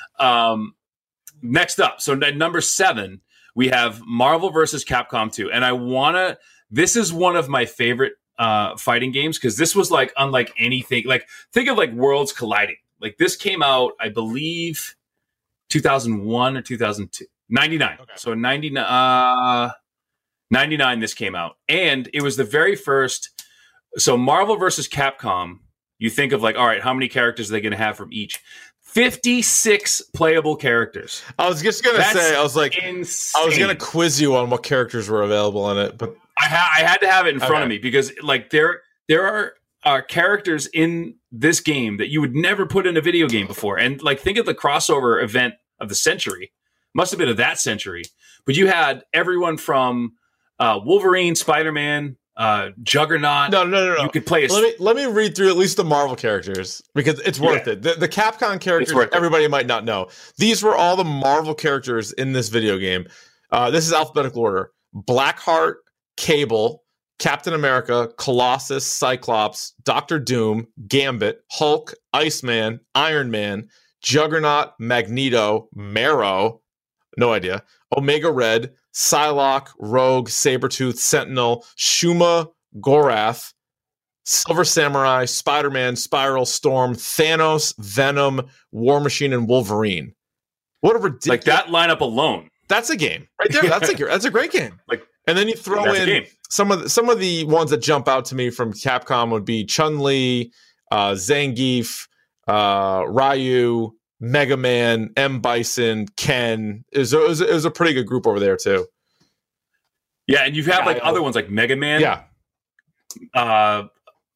Um, next up, so at number seven, we have Marvel versus Capcom two, and I want to. This is one of my favorite uh, fighting games because this was like unlike anything. Like think of like worlds colliding. Like this came out, I believe, two thousand one or two thousand two, ninety-nine. Okay. So ninety-nine, uh, ninety-nine. This came out, and it was the very first. So Marvel versus Capcom. You think of like, all right, how many characters are they going to have from each? fifty-six playable characters. I was just going to say, I was like, insane. I was going to quiz you on what characters were available in it, but I, ha- I had to have it in front okay. of me because like there, there are uh, characters in this game that you would never put in a video game before. And like, think of the crossover event of the century. Must have been of that century. But you had everyone from uh, Wolverine, Spider-Man, uh, Juggernaut. No, no, no, no. You could play. A, let me let me read through at least the Marvel characters because it's worth Yeah. it. The, the Capcom characters, everybody might not know. These were all the Marvel characters in this video game. Uh, this is alphabetical order: Blackheart, Cable, Captain America, Colossus, Cyclops, Doctor Doom, Gambit, Hulk, Iceman, Iron Man, Juggernaut, Magneto, Marrow, no idea, Omega Red, Psylocke, Rogue, Sabretooth, Sentinel, Shuma, Gorath, Silver Samurai, Spider-Man, Spiral, Storm, Thanos, Venom, War Machine, and Wolverine. What a ridiculous... Like that lineup alone. That's a game right there. That's a that's a great game. Like, and then you throw in some of the, some of the ones that jump out to me from Capcom would be Chun-Li, uh, Zangief, uh, Ryu, Mega Man, M. Bison, Ken. It was, it, was, it was a pretty good group over there too. Yeah, and you've had yeah, like other ones like Mega Man. Yeah. Uh,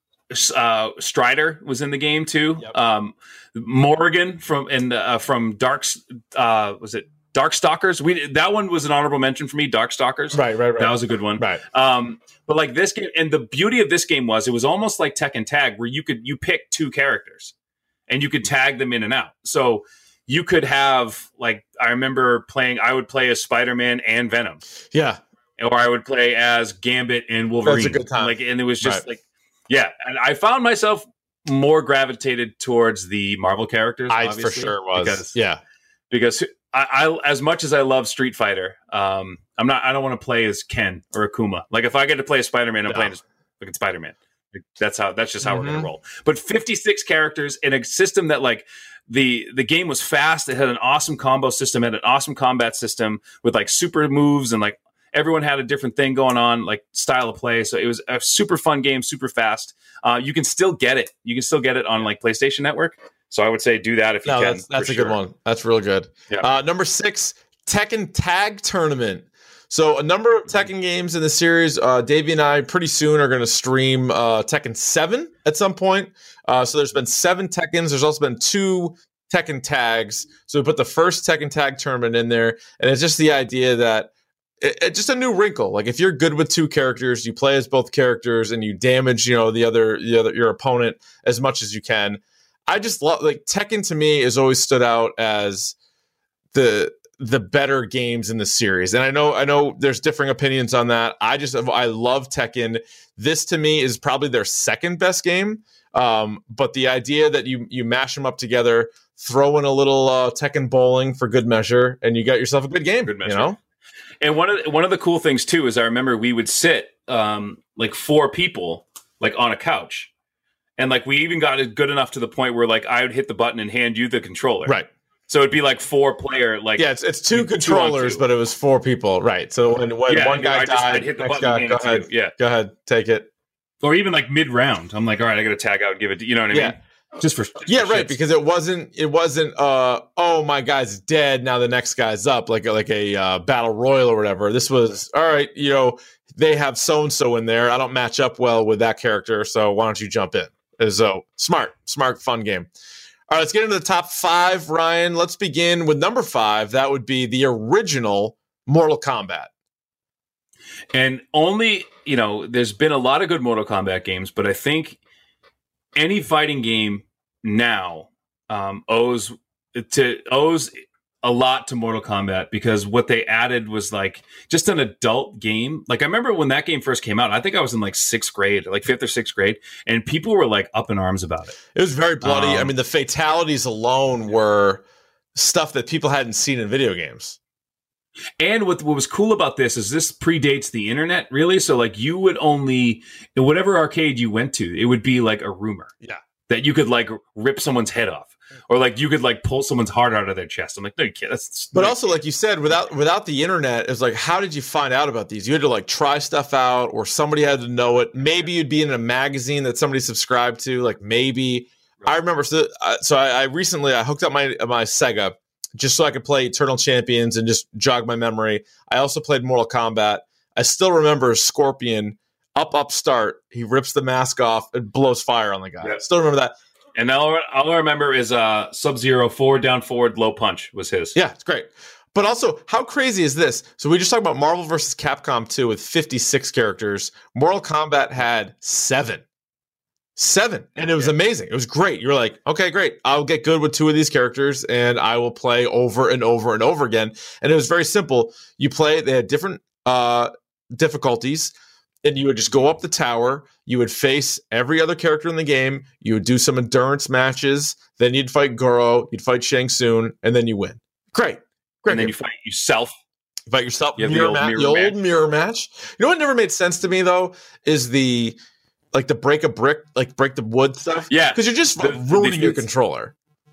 uh, Strider was in the game too. Yep. Um, Morrigan from and uh, from Dark uh, was it Darkstalkers? We that one was an honorable mention for me. Darkstalkers. Right, right, right. That was a good one. Right. Um, but like this game, and the beauty of this game was it was almost like Tekken Tag, where you could you pick two characters. And you could tag them in and out. So you could have, like, I remember playing, I would play as Spider-Man and Venom. Yeah. Or I would play as Gambit and Wolverine. That's a good time. Like, and it was just right. like, yeah. And I found myself more gravitated towards the Marvel characters. I for sure was. Because, yeah. Because I, I, as much as I love Street Fighter, um, I'm not, I don't want to play as Ken or Akuma. Like, if I get to play as Spider-Man, I'm no. playing as fucking Spider-Man. That's how. That's just how mm-hmm. we're gonna roll. But fifty-six characters in a system that like the the game was fast. It had an awesome combo system. It had an awesome combat system with like super moves and like everyone had a different thing going on, like style of play. So it was a super fun game, super fast. Uh, you can still get it. You can still get it on like PlayStation Network. So I would say do that if you no, can. That's, that's a sure. good one. That's real good. Yeah. Uh, number six, Tekken Tag Tournament. So a number of Tekken games in the series. Uh, Davey and I pretty soon are going to stream uh, Tekken seven at some point. Uh, so there's been seven Tekkens. There's also been two Tekken tags. So we put the first Tekken Tag Tournament in there. And it's just the idea that it, it's just a new wrinkle. Like if you're good with two characters, you play as both characters and you damage, you know, the other, the other your opponent as much as you can. I just love, like, Tekken to me has always stood out as the the better games in the series. And I know I know there's differing opinions on that. I just I love Tekken. This to me is probably their second best game. Um, but the idea that you you mash them up together, throw in a little uh, Tekken bowling for good measure, and you got yourself a good game. Good measure. You know? And one of the, one of the cool things too is I remember we would sit um, like four people like on a couch. And like we even got it good enough to the point where like I would hit the button and hand you the controller. Right. So it'd be like four player, like yeah, it's it's two controllers, two but it was four people, right? So when, when yeah, one guy I just, died, I'd hit the next button, guy, go ahead, you, yeah, go ahead, take it. Or even like mid round, I'm like, all right, I got to tag out and give it. To, you know what I yeah. mean? Just for just yeah, for right. shits. Because it wasn't it wasn't uh oh my guy's dead now the next guy's up like like a uh, battle royal or whatever. This was all right. You know they have so and so in there. I don't match up well with that character, so why don't you jump in? So smart, smart, fun game. All right, let's get into the top five, Ryan. Let's begin with number five. That would be the original Mortal Kombat. And only, you know, there's been a lot of good Mortal Kombat games, but I think any fighting game now um, owes to owes a lot to Mortal Kombat because what they added was like just an adult game. Like I remember when that game first came out, I think I was in like sixth grade, like fifth or sixth grade, and people were like up in arms about it. It was very bloody. Um, I mean, the fatalities alone were stuff that people hadn't seen in video games. And what, what was cool about this is this predates the internet, really. So like you would only, in whatever arcade you went to, it would be like a rumor. Yeah. That you could like rip someone's head off. Or like you could like pull someone's heart out of their chest. I'm like, no, you can't. That's but also, like you said, without without the internet, it's like, how did you find out about these? You had to like try stuff out, or somebody had to know it. Maybe you'd be in a magazine that somebody subscribed to. Like maybe right. I remember. So, uh, so I, I recently I hooked up my my Sega just so I could play Eternal Champions and just jog my memory. I also played Mortal Kombat. I still remember Scorpion up up start. He rips the mask off and blows fire on the guy. Yeah. Still remember that. And all, all I remember is uh, Sub-Zero forward, down, forward, low punch was his. Yeah, it's great. But also, how crazy is this? So we just talked about Marvel versus Capcom two with fifty-six characters. Mortal Kombat had seven. Seven. And it was amazing. It was great. You're like, okay, great. I'll get good with two of these characters and I will play over and over and over again. And it was very simple. You play, they had different uh, difficulties, and you would just go up the tower. You would face every other character in the game. You would do some endurance matches. Then you'd fight Goro. You'd fight Shang Tsung, and then you win. Great. Great. And then you fight yourself. You fight yourself. You have mirror the old ma- mirror the old match. mirror match. You know what never made sense to me, though, is the like the break a brick, like break the wood stuff. Yeah. Because you're just The- ruining the- your controller.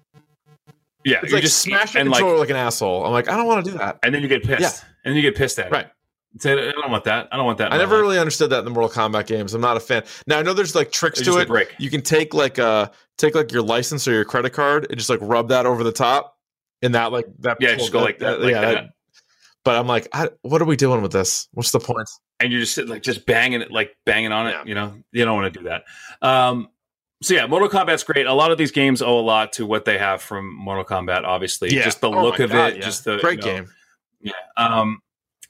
Yeah, It's you like just smash your and controller like, like an asshole. I'm like, I don't want to do that. and then you get pissed. Yeah. And then you get pissed at it. Right. Say, I don't want that. I don't want that. in I my never life. really understood that in the Mortal Kombat games. I'm not a fan. Now I know there's like tricks It's to just a it. break. You can take like uh take like your license or your credit card and just like rub that over the top, and that like that Yeah, just go like that, like yeah, that. But I'm like, I, what are we doing with this? What's the point? And you're just sitting like just banging it, like banging on it. Yeah. You know, you don't want to do that. Um, so yeah, Mortal Kombat's great. A lot of these games owe a lot to what they have from Mortal Kombat. Obviously, Yeah. just the Oh look my of God, it, yeah. just the Great you know, game. Yeah. Um,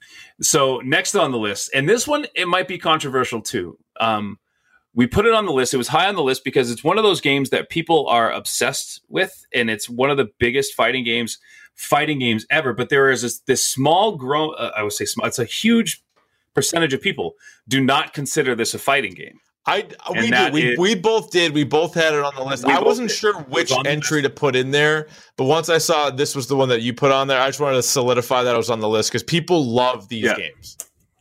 so next on the list, and this one, it might be controversial too. Um, we put it on the list. It was high on the list because it's one of those games that people are obsessed with, and it's one of the biggest fighting games, fighting games ever. But there is this, this small grown, uh, I would say small, it's a huge percentage of people do not consider this a fighting game. I we And did. that We, is- we both did. We both had it on the list. We I both wasn't did. sure It was which on the entry to put in there, but once I saw this was the one that you put on there, I just wanted to solidify that it was on the list because people love these Yeah. games.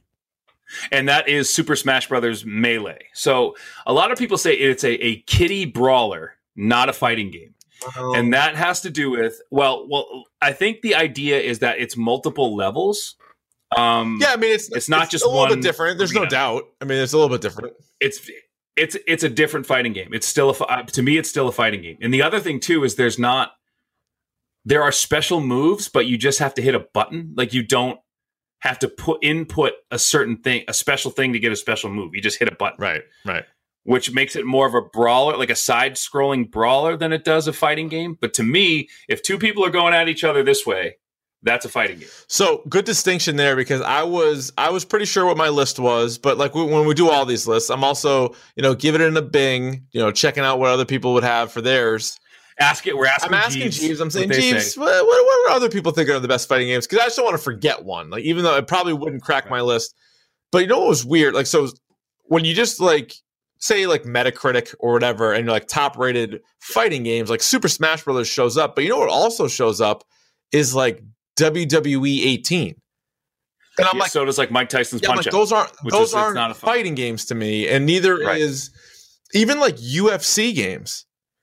And that is Super Smash Brothers Melee. So a lot of people say it's a, a kiddie brawler, not a fighting game. And that has to do with, well, well, I think the idea is that it's multiple levels. Um, Yeah, I mean it's It's not just a little one bit different. There's no arena. doubt. I mean, it's a little bit different. it's it's it's a different fighting game. It's still a fi- uh, to me, it's still a fighting game. And the other thing too is there's not there are special moves, but you just have to hit a button. Like you don't have to put input a certain thing, a special thing to get a special move. You just hit a button, Right, right. which makes it more of a brawler, like a side-scrolling brawler, than it does a fighting game. But to me, if two people are going at each other this way, that's a fighting game. So good distinction there because I was I was pretty sure what my list was, but like we, when we do all these lists, I'm also you know giving it a Bing, you know checking out what other people would have for theirs. Ask it. We're asking. I'm asking Jeeves. Jeeves. I'm saying what they Jeeves, say. what, what, what are other people thinking are the best fighting games? Because I just don't want to forget one. Like even though it probably wouldn't crack my list, but you know what was weird? Like so when you just like say like Metacritic or whatever, and you're like top rated fighting games, like Super Smash Brothers shows up. But you know what also shows up is like W W E eighteen. And I'm Yeah, like, so does like Mike Tyson's yeah, I'm Punch like Out. those aren't which those is- it's aren't not a fight. fighting games to me, and neither Right. is even like U F C games.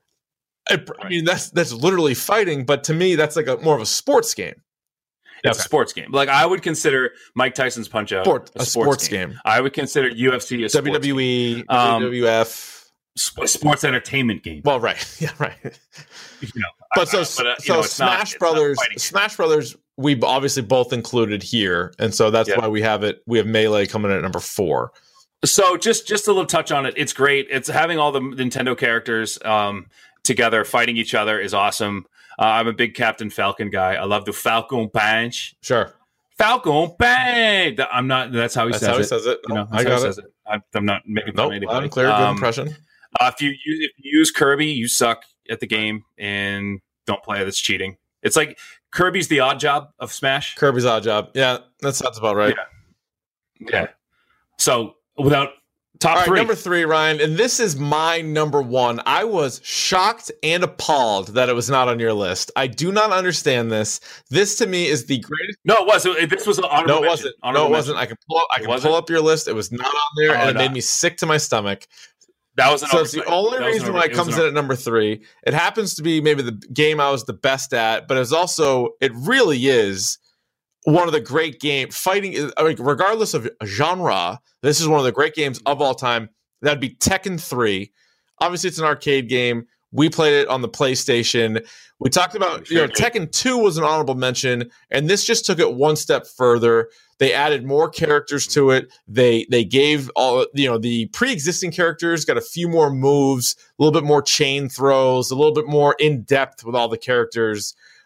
I, I mean, that's that's literally fighting, but to me, that's like a more of a sports game. It's Okay. a sports game. Like I would consider Mike Tyson's Punch Out Sport, a, sports, game. I would consider U F C a sports W W E, Um, W W F. game. sports entertainment game. Well, right, yeah, right. You know, But so, uh, but, uh, you so know, it's not- Smash it's not a Brothers, fighting game. Smash Brothers, we obviously both included here, and so that's Yeah. why we have it. We have Melee coming in at number four. So just just a little touch on it. It's great. It's having all the Nintendo characters um, together fighting each other is awesome. Uh, I'm a big Captain Falcon guy. I love the Falcon Punch. Sure, Falcon Punch. Th- I'm not. That's how he that's says how it. he says it. You know, I that's how got he it. says it. I, I'm not making fun Nope, of anybody. loud and clear. Good Um, impression. Uh, if you use if you use Kirby, you suck at the game and don't play it. It's cheating. It's like Kirby's the odd job of Smash. Kirby's Odd Job. Yeah, that sounds about right. Yeah. Yeah. So without top All right, three, number three, Ryan, and this is my number one. I was shocked and appalled that it was not on your list. I do not understand this. This to me is the greatest. no, it was. It, this was an honorable No, it mention. wasn't. No, Honorable it wasn't. mention. I can pull up. I It can wasn't? pull up your list. It was not on there, Oh, and it no. made me sick to my stomach. That was an So it's the oversight. only That was an reason over- why it was comes an in at number three. It happens to be maybe the game I was the best at, but it's also it really is one of the great game fighting. is- I mean, regardless of genre, this is one of the great games of all time. That'd be Tekken three. Obviously, it's an arcade game. We played it on the PlayStation. We talked about you know Sure did. Tekken two was an honorable mention, and this just took it one step further. They added more characters to it. They they gave all you know the pre-existing characters got a few more moves, a little bit more chain throws, a little bit more in depth with all the characters.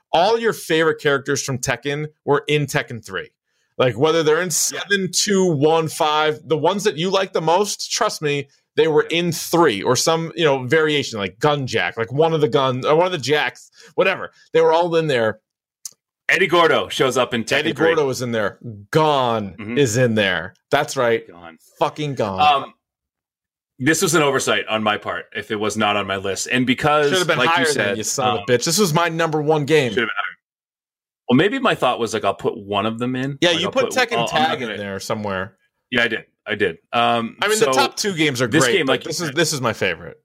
all your favorite characters from Tekken were in Tekken three. Like whether they're in seven, two, one, five, the ones that you like the most, trust me, they were in three or some, you know, variation like Gun Jack, like one of the guns or one of the jacks, whatever. They were all in there. Eddie Gordo shows up in Tekken Eddie three. Gordo is in there. Gon mm-hmm. is in there. That's right. Gon. Fucking Gon. Um, this was an oversight on my part if it was not on my list. And because, should have been like higher you said, than you son um, of a bitch. This was my number one game. Should have been higher. Well, maybe my thought was like I'll put one of them in. Yeah, like, you I'll put, put Tekken I'll, Tag gonna, in there somewhere. Yeah, I did. I did. Um, I mean, so the top two games are this great. Game, like this is this is my favorite.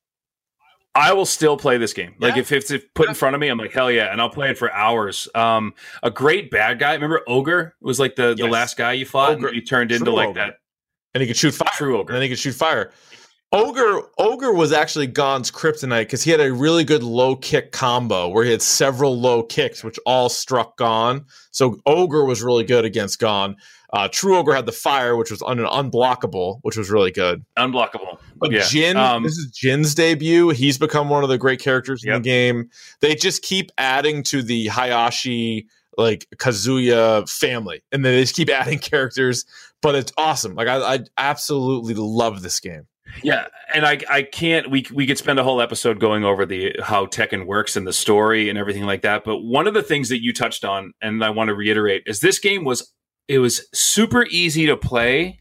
I will still play this game. Like yeah. if it's put in front of me, I'm like hell yeah, and I'll play it for hours. Um, a great bad guy. Remember Ogre was like the, yes. the last guy you fought, Ogre. and he turned True into like Ogre. that. And he could shoot fire. True Ogre. And then he could shoot fire. Ogre Ogre was actually Gon's kryptonite because he had a really good low kick combo where he had several low kicks which all struck Gon. So Ogre was really good against Gon. Uh, True Ogre had the fire, which was un- unblockable, which was really good. Unblockable. But yeah. Jin, um, this is Jin's debut. He's become one of the great characters yep. in the game. They just keep adding to the Hayashi, like Kazuya family, and then they just keep adding characters. But it's awesome. Like I, I absolutely love this game. Yeah, and I I can't we we could spend a whole episode going over the how Tekken works and the story and everything like that. But one of the things that you touched on, and I want to reiterate, is this game was it was super easy to play,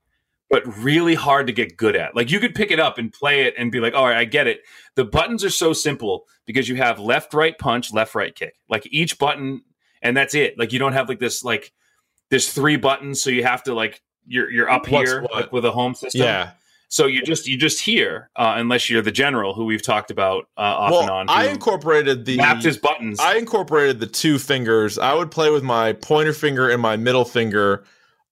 but really hard to get good at. Like you could pick it up and play it and be like, all right, I get it. The buttons are so simple because you have left, right punch, left, right kick. Like each button, and that's it. Like you don't have like this like there's three buttons, so you have to like you're you're up What's here what? like with a home system. Yeah. So you just you just hear uh, unless you're the general who we've talked about uh, off well, and on. I incorporated the mapped his buttons. I incorporated the two fingers. I would play with my pointer finger and my middle finger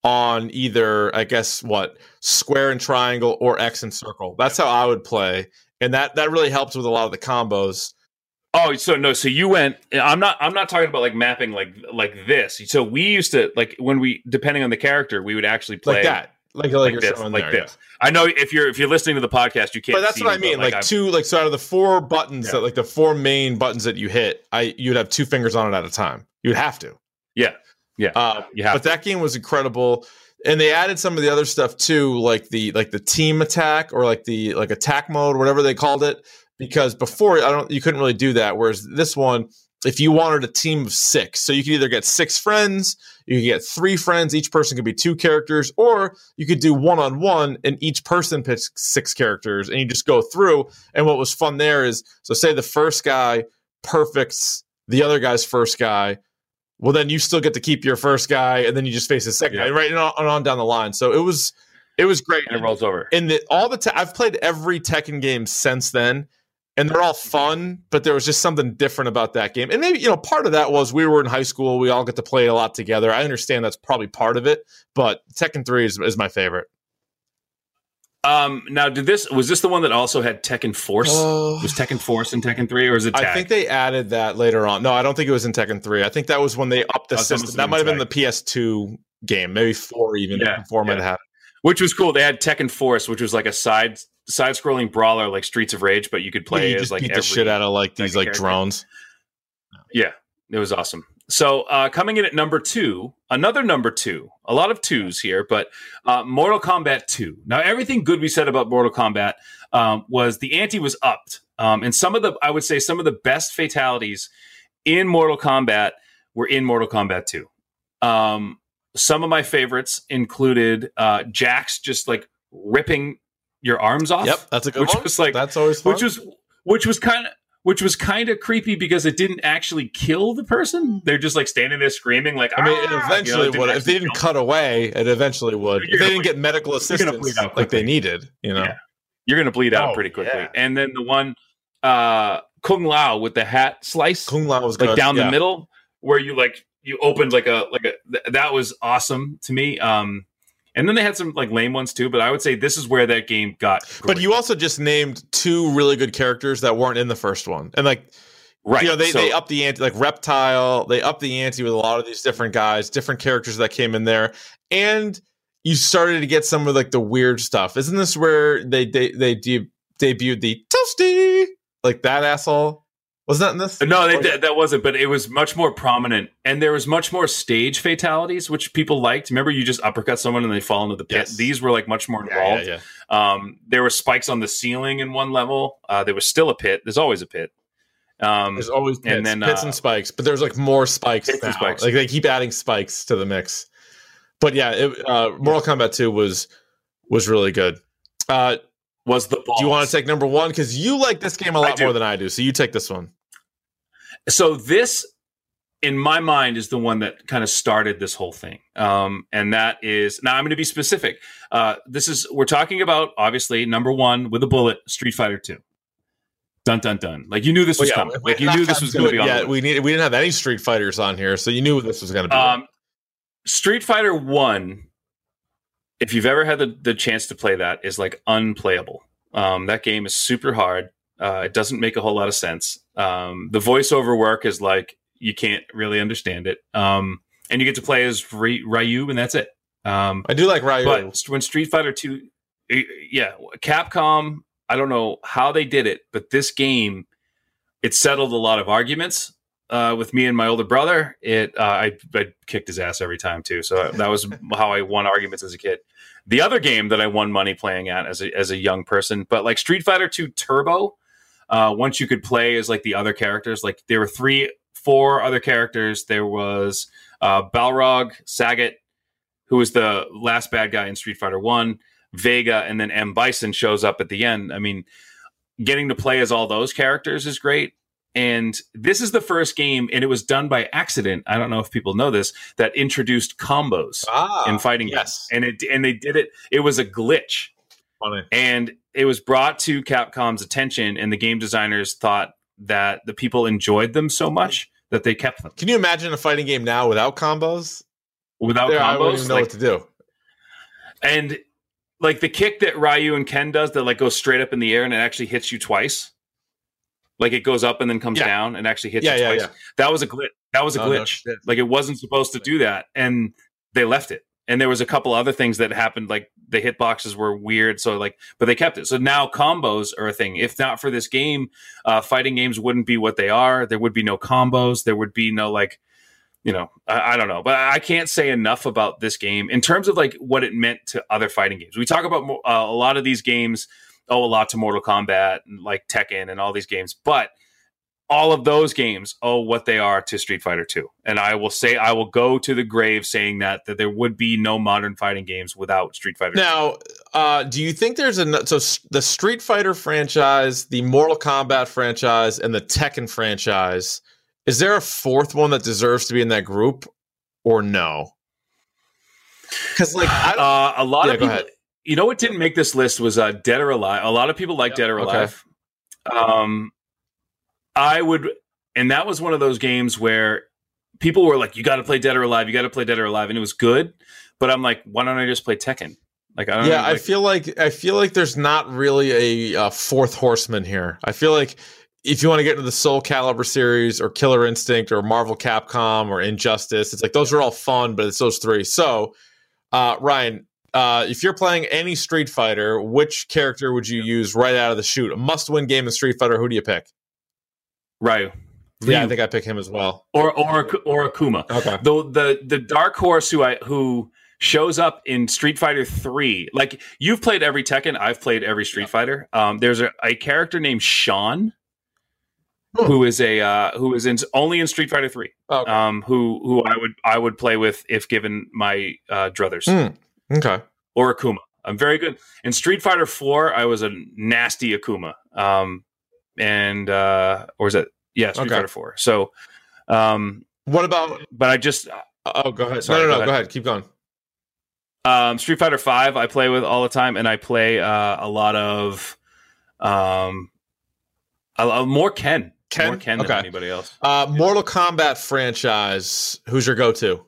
on either, I guess, what square and triangle or X and circle. That's how I would play, and that that really helps with a lot of the combos. Oh, so no, so you went. I'm not. I'm not talking about like mapping like like this. So we used to like when we depending on the character, we would actually play like that. Like, like, like, this, like there, this. Yeah. I know if you're if you're listening to the podcast, you can't. But that's see what I me, mean. Like, like two, like so out of the four buttons yeah. that, like the four main buttons that you hit, I you'd have two fingers on it at a time. You'd have to. Yeah, yeah. Uh, you have but to. that game was incredible, and they added some of the other stuff too, like the like the team attack or like the like attack mode, whatever they called it. Because before, I don't, you couldn't really do that. Whereas this one, if you wanted a team of six, so you could either get six friends, you could get three friends, each person could be two characters, or you could do one-on-one and each person picks six characters and you just go through. And what was fun there is, so say the first guy perfects the other guy's first guy, well, then you still get to keep your first guy and then you just face the second yeah. guy, right? And on, and on down the line. So it was, it was great. And it rolls over. And the, all the, te- I've played every Tekken game since then. And they're all fun, but there was just something different about that game. And maybe, you know, part of that was we were in high school. We all get to play a lot together. I understand that's probably part of it, but Tekken three is, is my favorite. Um, now, did this was this the one that also had Tekken Force? Uh, was Tekken Force in Tekken three, or is it Tag? I think they added that later on. No, I don't think it was in Tekken three. I think that was when they upped the oh, system. That might have been the P S two game, maybe four even. Yeah, four yeah. might have had it. Which was cool. They had Tekken Force, which was like a side side scrolling brawler like Streets of Rage, but you could play yeah, you as just like beat every the shit out of like these like character. drones. Yeah, it was awesome. So uh, coming in at number two, another number two, a lot of twos here, but uh, Mortal Kombat two. Now, everything good we said about Mortal Kombat um, was the ante was upped. Um, and some of the, I would say some of the best fatalities in Mortal Kombat were in Mortal Kombat two. Um, some of my favorites included uh, Jax just like ripping your arms off. Yep, that's a good which one. Was like, that's always fun. Which was, which was kind of, Which was kind of creepy because it didn't actually kill the person. They're just like standing there screaming, like, I mean, ah! it eventually you know, it would. If they actually didn't kill cut away, it eventually would. You're If they gonna didn't bleed- get medical you're gonna assistance bleed out like they quickly. needed, you know. Yeah. You're going to bleed out Oh, pretty quickly. yeah. And then the one, uh, Kung Lao with the hat slice, Kung Lao was like good. down yeah. the middle, where you like you opened like a like a th- that was awesome to me. Um, and then they had some like lame ones too, but I would say this is where that game got. But great. you also just named two really good characters that weren't in the first one, and like, right? you know, they so, they up the ante, like Reptile. They up the ante with a lot of these different guys, different characters that came in there, and you started to get some of like the weird stuff. Isn't this where they they they de- debuted the Toasty, like that asshole? Was that in this? No, they, that, that wasn't, but it was much more prominent. And there was much more stage fatalities, which people liked. Remember, you just uppercut someone and they fall into the pit. Yes. These were like much more involved. Yeah, yeah, yeah. Um, there were spikes on the ceiling in one level. Uh, there was still a pit. There's always a pit. Um, There's always pits and then, pits uh, and spikes, but there's like more spikes Pits now. and spikes. Like they keep adding spikes to the mix. But yeah, it, uh, Mortal Kombat two was was really good. Uh, was the balls. do you want to take number one? Because you like this game a lot do. more than I do. So you take this one. So this, in my mind, is the one that kind of started this whole thing. Um, and that is, now I'm going to be specific. Uh, this is, we're talking about, obviously, number one with a bullet, Street Fighter two. Dun, dun, dun. Like, you knew this was Well, yeah, coming. Like, you knew this was going to be on Yeah, the list. we needed. We didn't have any Street Fighters on here, so you knew this was going to be. Um, Street Fighter one, if you've ever had the, the chance to play that, is like unplayable. Um, that game is super hard. Uh, it doesn't make a whole lot of sense. Um, the voiceover work is like, you can't really understand it. Um, and you get to play as Ry- Ryu, and that's it. Um, I do like Ryu. but when Street Fighter two, yeah, Capcom, I don't know how they did it, but this game, it settled a lot of arguments uh, with me and my older brother. It uh, I, I kicked his ass every time too, so that was how I won arguments as a kid. The other game that I won money playing at as a as a young person, but like Street Fighter two Turbo, uh, once you could play as like the other characters, like there were three, four other characters. There was uh, Balrog, Sagat, who was the last bad guy in Street Fighter one. Vega, and then M. Bison shows up at the end. I mean, getting to play as all those characters is great. And this is the first game, and it was done by accident. I don't know if people know this, that introduced combos ah, in fighting yes. games. And it and they did it. It was a glitch. Funny. And it was brought to Capcom's attention, and the game designers thought that the people enjoyed them so much that they kept them. Can you imagine a fighting game now without combos? Without There, combos? I wouldn't even know like, what to do. And like the kick that Ryu and Ken does that like goes straight up in the air and it actually hits you twice. Like it goes up and then comes Yeah. down and actually hits Yeah, you yeah, twice. yeah. That was a glitch. That was a Oh, no glitch. shit. Like it wasn't supposed to do that. And they left it. And there was a couple other things that happened. Like the hitboxes were weird. So like, but they kept it. So now combos are a thing. If not for this game, uh, fighting games wouldn't be what they are. There would be no combos. There would be no like, you know, I, I don't know, but I can't say enough about this game in terms of like what it meant to other fighting games. We talk about uh, a lot of these games, oh, a lot to Mortal Kombat and like Tekken and all these games, but all of those games owe what they are to Street Fighter two. And I will say, I will go to the grave saying that, that there would be no modern fighting games without Street Fighter two. Now, uh, do you think there's a so s- the Street Fighter franchise, the Mortal Kombat franchise, and the Tekken franchise? Is there a fourth one that deserves to be in that group, or no? Because like I don't, Uh, a lot Yeah, of go people, ahead. you know what didn't make this list was uh, Dead or Alive. A lot of people like Dead or Okay. Alive. Um, I would, and that was one of those games where people were like, "You got to play Dead or Alive. You got to play Dead or Alive," and it was good. But I'm like, why don't I just play Tekken? Like, I don't yeah, know, I like, feel like I feel like there's not really a uh, fourth horseman here. I feel like if you want to get into the Soul Calibur series or Killer Instinct or Marvel Capcom or Injustice, it's like those are all fun, but it's those three. So, uh, Ryan, uh, if you're playing any Street Fighter, which character would you use right out of the chute? A must-win game in Street Fighter. Who do you pick? Ryu. Yeah, I Ryu. think I pick him as well. or or or Akuma. Okay. The the the dark horse who I who shows up in Street Fighter three. Like you've played every Tekken, I've played every Street Fighter. Um, there's a, a character named Sean Hmm. who is a uh, who is in only in Street Fighter three. Okay. Um, who who I would I would play with if given my uh, druthers Hmm. Okay. or Akuma. I'm very good in Street Fighter four. I was a nasty Akuma. Um, and uh, or is it yeah Street Okay. Fighter four? So, um, What about? but I just Oh, go ahead. Sorry, no, no, go no. ahead. Go ahead. Keep going. Um, Street Fighter five I play with all the time, and I play uh, a lot of um, a, a more Ken, Ken? more Ken than Okay. anybody else. Uh, Mortal Kombat franchise. Who's your go-to?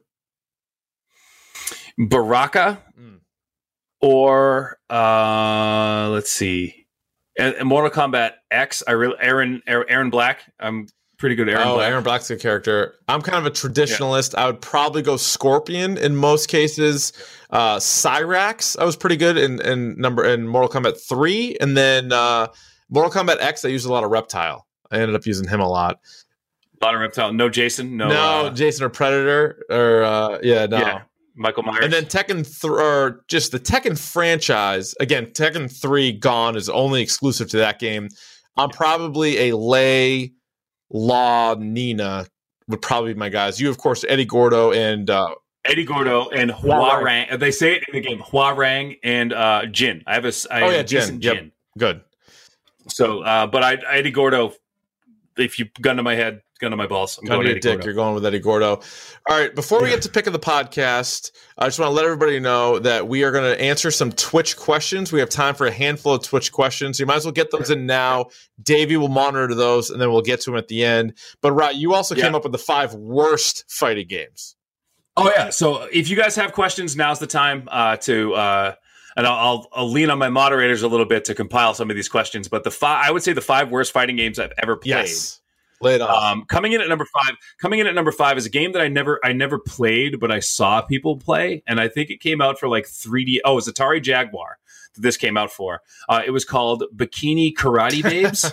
Baraka Mm. or uh, let's see, and, and Mortal Kombat X. I really Aaron Aaron Black. I'm pretty good at Aaron oh, Black. Aaron Black's a good character. I'm kind of a traditionalist. I would probably go Scorpion in most cases. Uh, Cyrax, I was pretty good in, in number in Mortal Kombat three, and then uh, Mortal Kombat X. I used a lot of Reptile. I ended up using him a lot. A lot of Reptile. No Jason. No, no uh, Jason or Predator or uh, yeah, no. Yeah, Michael Myers. And then Tekken, th- or just the Tekken franchise. Again, Tekken three Gone is only exclusive to that game. I'm probably a Lei, Law, Nina would probably be my guys. You, of course, Eddie Gordo and uh, Eddie Gordo and Hua-Rang. They say it in the game. Hua-Rang and uh, Jin. I have a. I oh have yeah, a Jin. Yep. Jin. Good. So, uh, but I, Eddie Gordo. If you gun to my head, gun to my balls. I'm Gun going to Eddie dick. Gordo. You're going with Eddie Gordo. All right. Before we get to pick of the podcast, I just want to let everybody know that we are going to answer some Twitch questions. We have time for a handful of Twitch questions. You might as well get those in now. Davey will monitor those, and then we'll get to them at the end. But Rod, you also Yeah. came up with the five worst fighting games. Oh yeah. So if you guys have questions, now's the time uh, to. Uh, And I'll, I'll I'll lean on my moderators a little bit to compile some of these questions. But the five, I would say the five worst fighting games I've ever played. Yes. Lay it off. Um, coming in at number five, coming in at number five is a game that I never I never played, but I saw people play, and I think it came out for like three D. Oh, it was Atari Jaguar that this came out for. Uh, it was called Bikini Karate Babes.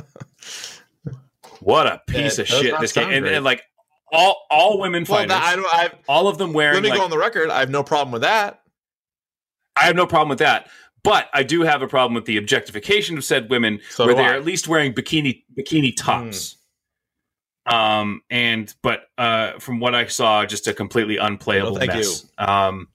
What a piece Yeah, of does shit not this game, sound and, great. and like all all women well, fighters, that, I don't, I've, all of them wearing. let me like, go on the record. I have no problem with that. I have no problem with that. But I do have a problem with the objectification of said women, So where do they're I. at least wearing bikini bikini tops. Um, and but uh, from what I saw, just a completely unplayable No, thank mess. Um,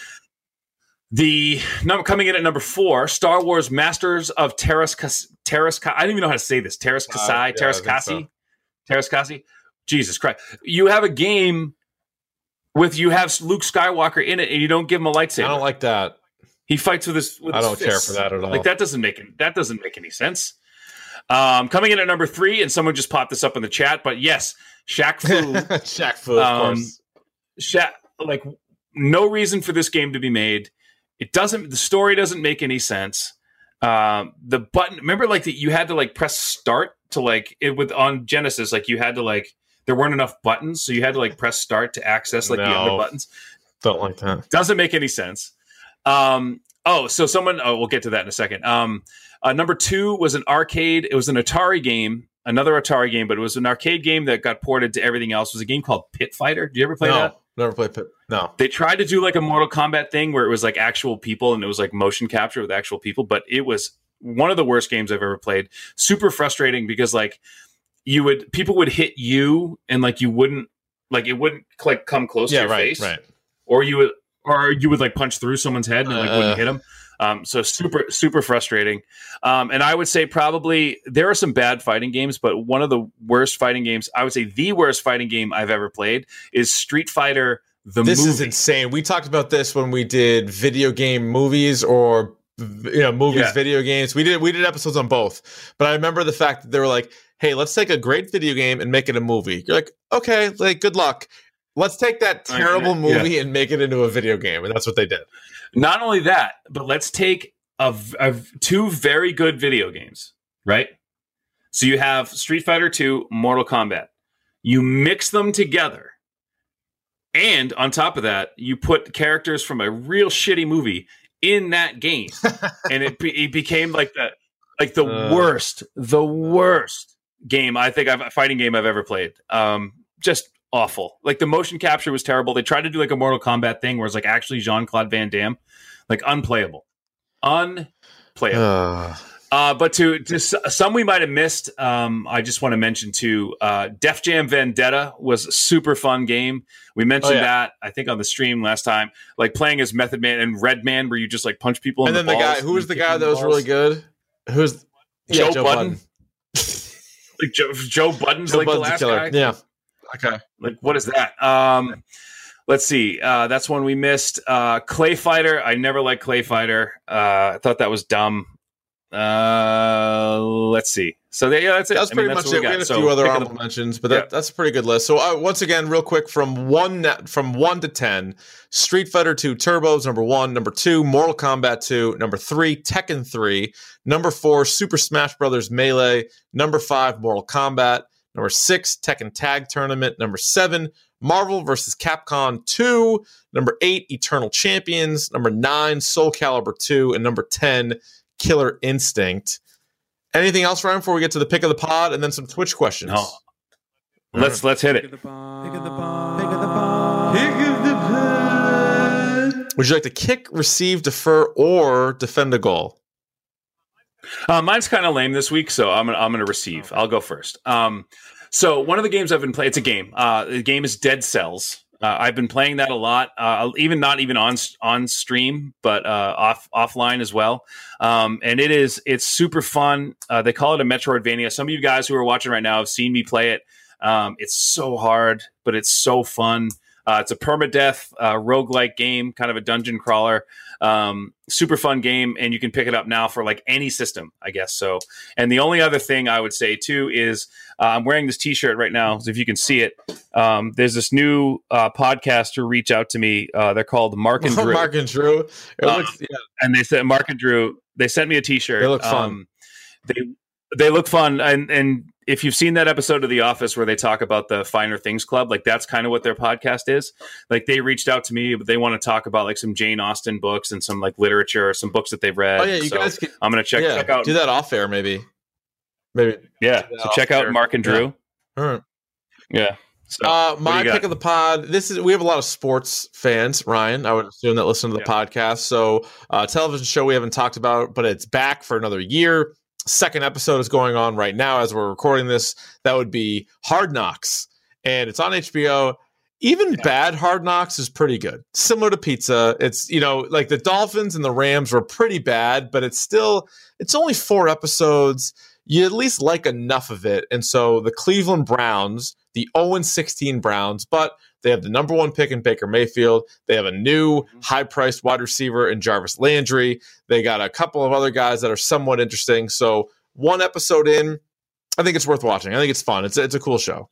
the number coming in at number four, Star Wars Masters of Terras Cas- Terras. Ca- I don't even know how to say this. Terras Uh, Kasai, yeah, I Terras think Kasi, so. Terras Kasi. Jesus Christ! You have a game with you have Luke Skywalker in it, and you don't give him a lightsaber. I don't like that. He fights with his. With I his don't care fists. for that at all. Like that doesn't make it, that doesn't make any sense. Um, coming in at number three, and someone just popped this up in the chat, but yes, Shaq Fu, Shaq Fu, of Um, course. Shaq, like no reason for this game to be made. It doesn't. The story doesn't make any sense. Um, the button. Remember, like that you had to like press start to like it with on Genesis. Like you had to like there weren't enough buttons, so you had to like press start to access like the No. other buttons. Don't like that. Doesn't make any sense. Um, oh, so someone, oh, we'll get to that in a second. Um, uh, number two was an arcade. It was an Atari game, another Atari game, but it was an arcade game that got ported to everything else. It was a game called Pit Fighter. Did you ever play no, that? never played Pit. No. They tried to do like a Mortal Kombat thing where it was like actual people and it was like motion capture with actual people, but it was one of the worst games I've ever played. Super frustrating because like you would, people would hit you and like you wouldn't, like it wouldn't like come close Yeah, to your right, face. right. Or you would, or you would like punch through someone's head and like Uh. wouldn't hit them. Um, so super, super frustrating. Um, and I would say probably there are some bad fighting games, but one of the worst fighting games, I would say the worst fighting game I've ever played is Street Fighter, the This movie. is insane. We talked about this when we did video game movies or you know movies, Yeah. video games. We did we did episodes on both. But I remember the fact that they were like, "Hey, let's take a great video game and make it a movie." You're like, "Okay, like good luck. Let's take that I- terrible yeah. movie and make it into a video game." And that's what they did. Not only that, but let's take a, a two very good video games, right? So you have Street Fighter two, Mortal Kombat. You mix them together. And on top of that, you put characters from a real shitty movie in that game. and it, be, it became like the like the Uh. worst, the worst game I think I've a fighting game I've ever played. Um, just awful. Like the motion capture was terrible. They tried to do like a Mortal Kombat thing where it's like actually Jean-Claude Van Damme. Like unplayable. Unplayable. Uh, Uh, but to, to s- some we might have missed, um, I just want to mention too, uh, Def Jam Vendetta was a super fun game. We mentioned Oh, yeah. that, I think, on the stream last time, like playing as Method Man and Red Man, where you just like punch people in and the then the balls guy who was and the kick guy them that in was the really balls. good? Who's Joe, yeah, Budden. Like Joe, Joe Budden's Joe like Budden's the the last killer. guy. Yeah. Okay. Like, what is that? Um, let's see. Uh, that's one we missed. Uh, Clay Fighter. I never liked Clay Fighter. Uh, I thought that was dumb. Uh, let's see. So yeah, that's it. That's I mean, pretty that's much what it. We got. had a So few other pick of honorable the- mentions, but that, Yeah. that's a pretty good list. So uh, once again, real quick, from one net, from one to ten, Street Fighter two Turbo's number one, number two, Mortal Kombat two, number three, Tekken three, number four, Super Smash Brothers Melee, number five, Mortal Kombat, number six, Tekken Tag Tournament, number seven, Marvel versus. Capcom two, number eight, Eternal Champions, number nine, Soul Calibur two, and number ten, Killer Instinct. Anything else, Ryan, before we get to the pick of the pod and then some Twitch questions? No. Let's let's hit it. Would you like to kick, receive, defer, or defend a goal? Uh, mine's kind of lame this week, so I'm gonna I'm gonna receive. I'll go first. Um, so one of the games I've been playing, it's a game. Uh, the game is Dead Cells. Uh, I've been playing that a lot, uh, even not even on on stream, but uh, off offline as well. Um, and it is it's super fun. Uh, they call it a Metroidvania. Some of you guys who are watching right now have seen me play it. Um, it's so hard, but it's so fun. Uh, it's a permadeath uh, roguelike game, kind of a dungeon crawler. Um, super fun game, and you can pick it up now for like any system, I guess. So, and the only other thing I would say too is uh, I'm wearing this T-shirt right now. So if you can see it, um, there's this new uh, podcaster reach out to me. Uh, they're called Mark and Drew. Mark and Drew. It Uh, looks, yeah. and they said Mark and Drew. They sent me a T-shirt. They look fun. Um, they they look fun, and and if you've seen that episode of The Office where they talk about the Finer Things Club, like that's kind of what their podcast is. Like they reached out to me, but they want to talk about like some Jane Austen books and some like literature, some books that they've read. Oh yeah, you so guys can. I'm gonna check yeah, check out. do that off air, maybe. Maybe. Yeah, do that so off check out air. Mark and Drew. Yeah. All right. Yeah. So, Uh, what my do you pick got? of the pod. This is we have a lot of sports fans, Ryan. I would assume that listen to the Yeah. podcast. So, uh, television show we haven't talked about, but it's back for another year. Second episode is going on right now as we're recording this. That would be Hard Knocks, and it's on H B O. Even Yeah. bad Hard Knocks is pretty good. Similar to Pizza. It's, you know, like the Dolphins and the Rams were pretty bad, but it's still, it's only four episodes. You at least like enough of it. And so the Cleveland Browns, the oh and sixteen Browns, but they have the number one pick in Baker Mayfield. They have a new high-priced wide receiver in Jarvis Landry. They got a couple of other guys that are somewhat interesting. So one episode in, I think it's worth watching. I think it's fun. It's a, it's a cool show.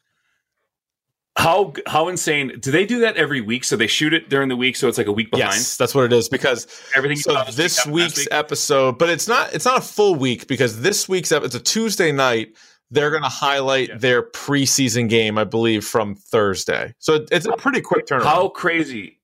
How how insane? Do they do that every week? So they shoot it during the week, so it's like a week behind. Yes, that's what it is. Because Everything. so uh, this happened week's last week? episode, but it's not it's not a full week because this week's ep- it's a Tuesday night. They're going to highlight Yeah. their preseason game, I believe, from Thursday. So it, it's a pretty quick turnaround. How crazy!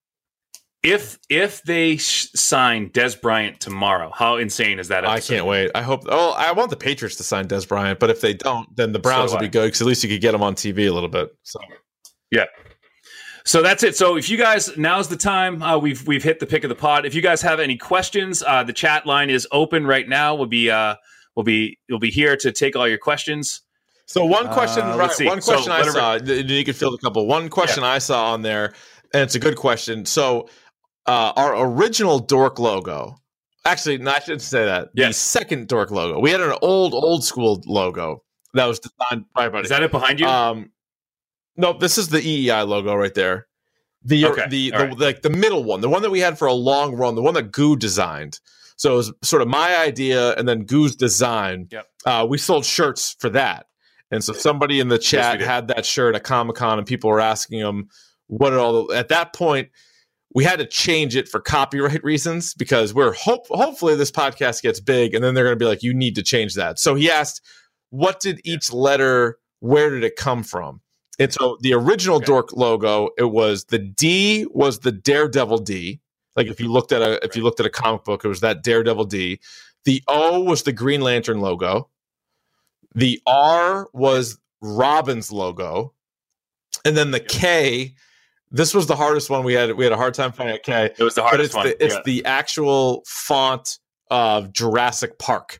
If if they sh- sign Des Bryant tomorrow, how insane is that? I episode? can't wait. I hope. Oh, I want the Patriots to sign Des Bryant, but if they don't, then the Browns So will do be I. good because at least you could get them on T V a little bit. So Yeah. So that's it. So if you guys, now's the time. Uh, we've we've hit the pick of the pod. If you guys have any questions, uh, the chat line is open right now. We'll be uh, we'll be we'll be here to take all your questions. So one question, Uh, right? let's see. One So question I whatever- saw. th- You could field a couple. One question I saw on there, and it's a good question. So uh, our original Dork logo. Actually, no, I shouldn't say that. The Yes. second Dork logo. We had an old, old school logo that was designed by buddy. Is that it behind you? Um, no, this is the E E I logo right there. The Okay, the, all the right. like the middle one, the one that we had for a long run, the one that Goo designed. So it was sort of my idea, and then Goo's design. Yep. Uh, we sold shirts for that, and so somebody in the chat did. had that shirt at Comic Con, and people were asking them what are all. The, at that point, we had to change it for copyright reasons because we're hope hopefully this podcast gets big, and then they're going to be like, you need to change that. So he asked, what did each letter? Where did it come from? And so the original Okay. Dork logo, it was the D was the Daredevil D. Like if you looked at a if you looked at a comic book, it was that Daredevil D. The O was the Green Lantern logo. The R was Robin's logo. And then the K, this was the hardest one we had. We had a hard time finding a K. it was the But hardest it's one. the it's Yeah. the actual font of Jurassic Park.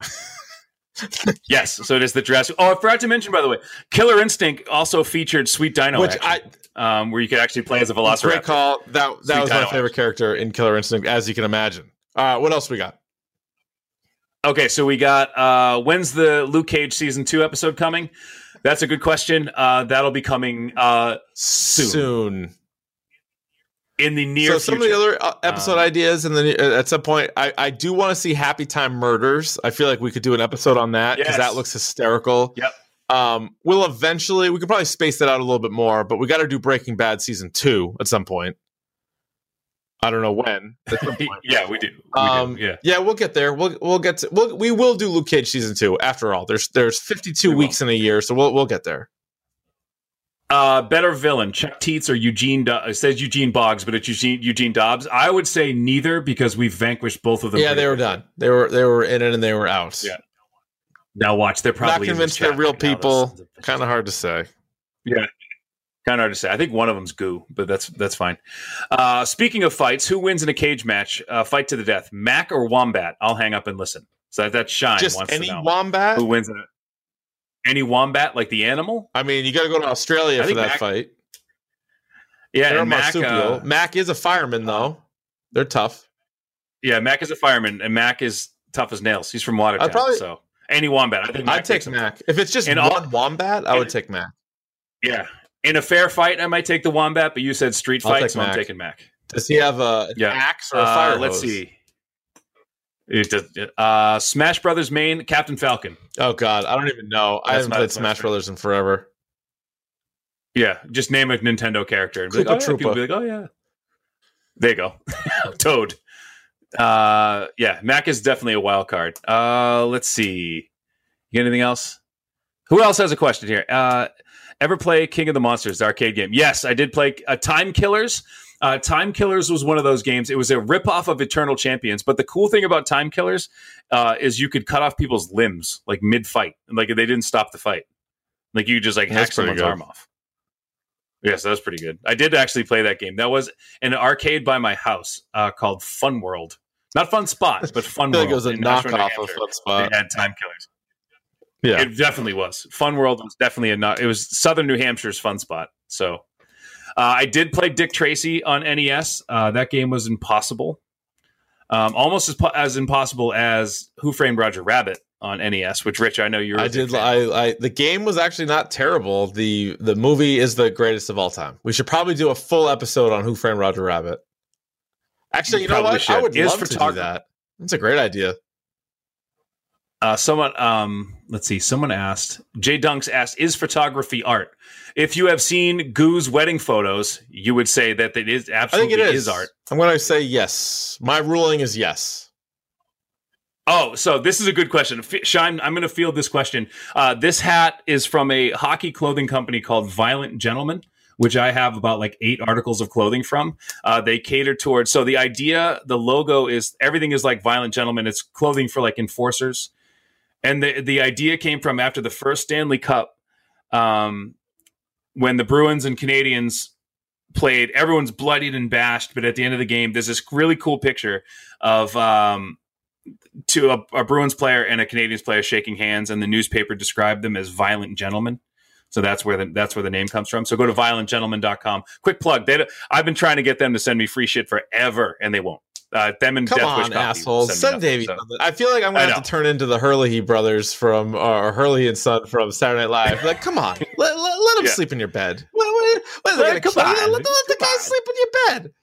Yes, so it is the dress. Oh, I forgot to mention, by the way, Killer Instinct also featured Sweet Dino, Which action, I um, where you could actually play as a Great Velociraptor. call. That that Sweet was my Dino favorite character in Killer Instinct, as you can imagine. Uh, what else we got? Okay, so we got uh, when's the Luke Cage season two episode coming? That's a good question. Uh, that'll be coming uh, soon, Soon. in the near So some future. of the other uh, episode Um, ideas, and then uh, at some point, I, I do want to see Happy Time Murders. I feel like we could do an episode on that because Yes. that looks hysterical. Yep. Um, we'll eventually, we could probably space that out a little bit more, but we got to do Breaking Bad season two at some point. I don't know when. At some point. yeah, we do. We Um, do. Yeah. yeah, we'll get there. We'll we'll get to we'll, we will do Luke Cage season two. After all, there's there's fifty-two We will. weeks in a year, so we'll we'll get there. Uh, better villain, Chuck Teets or Eugene? Do- it says Eugene Boggs, but it's Eugene Eugene Dobbs. I would say neither because we've vanquished both of them. Yeah, pretty they were quickly. done. They were they were in it and they were out. Yeah. Now watch, they're probably Not convinced they're real people. Kind of hard to say. Yeah. Kind of hard to say. I think one of them's Goo, but that's that's fine. Uh, speaking of fights, who wins in a cage match? Uh, fight to the death, Mac or Wombat? I'll hang up and listen. So that, that Shine Just wants any to know. Wombat? Who wins in it? Any Wombat, like the animal? I mean, you got to go to Australia I for think that Mac- fight. Yeah, They're and Mac, marsupial. uh, Mac is a fireman, though. They're tough. yeah, Mac is a fireman, and Mac is tough as nails. He's from Watertown, I'd probably- so any Wombat. I think Mac I'd take takes him. Mac. If it's just And one all- Wombat, I would take Mac. Yeah, in a fair fight, I might take the Wombat, but you said street I'll fight, take so I'm Mac. taking Mac. Does he have a, an Yeah. axe or a Uh, fire let's hose? see. It does- Uh, Smash Brothers main, Captain Falcon. Oh, God. I don't even know. I That's haven't my- played that's my Smash favorite. Brothers in forever. Yeah, just name a Nintendo character and be like, Koopa oh, yeah. People Troopa. be like, oh yeah. There you go. Toad. Uh, yeah, Mac is definitely a wild card. Uh, let's see. You got anything else? Who else has a question here? Uh, ever play King of the Monsters, the arcade game? Yes, I did play uh, Time Killers. Uh, Time Killers was one of those games. It was a ripoff of Eternal Champions. But the cool thing about Time Killers uh, is you could cut off people's limbs like mid-fight. Like they didn't stop the fight. Like you could just like hack That's pretty someone's good. arm off. Yes, that was pretty good. I did actually play that game. That was an arcade by my house uh, called Fun World. Not Fun Spot, but Fun I feel World. like it was a in Nashville, New knockoff of Hampshire. Fun Spot. They had Time Killers. Yeah. It definitely was. Fun World was definitely a not. It was Southern New Hampshire's Fun Spot. So uh, I did play Dick Tracy on N E S. Uh, that game was impossible. Um, almost as, po- as impossible as Who Framed Roger Rabbit on N E S, which Rich, I know you're. a I big did. fan. I, I. The game was actually not terrible. the The movie is the greatest of all time. We should probably do a full episode on Who Framed Roger Rabbit. Actually, We you know probably what? should. I would Is love to do photog- that. That's a great idea. Uh, someone, um, let's see. Someone asked. Jay Dunks asked, "Is photography art?" If you have seen Goo's wedding photos, you would say that it is I absolutely think it is. is art. I'm going to say yes. My ruling is yes. Oh, so this is a good question. F- Shine, I'm going to field this question. Uh, this hat is from a hockey clothing company called Violent Gentleman, which I have about like eight articles of clothing from. Uh, they cater towards, so the idea, the logo is, everything is like Violent Gentleman. It's clothing for like enforcers. And the, the idea came from after the first Stanley Cup, um, when the Bruins and Canadians played, everyone's bloodied and bashed. But at the end of the game, there's this really cool picture of, um, to a, a Bruins player and a Canadiens player shaking hands, and the newspaper described them as violent gentlemen. So that's where the that's where the name comes from. So go to violent gentleman dot com. Quick plug. They I've been trying to get them to send me free shit forever, and they won't. Uh, them and Come Death on, Wish Coffee assholes. send Send me Davey. nothing, so. I feel like I'm I going to know. have to turn into the Hurley brothers from, or Hurley and Son from Saturday Night Live. Like, come on. let, let, let him Yeah. sleep in your bed. What, what, what is it Well, gonna come kill you? on. Let, the- let the Come guy on. sleep in your bed.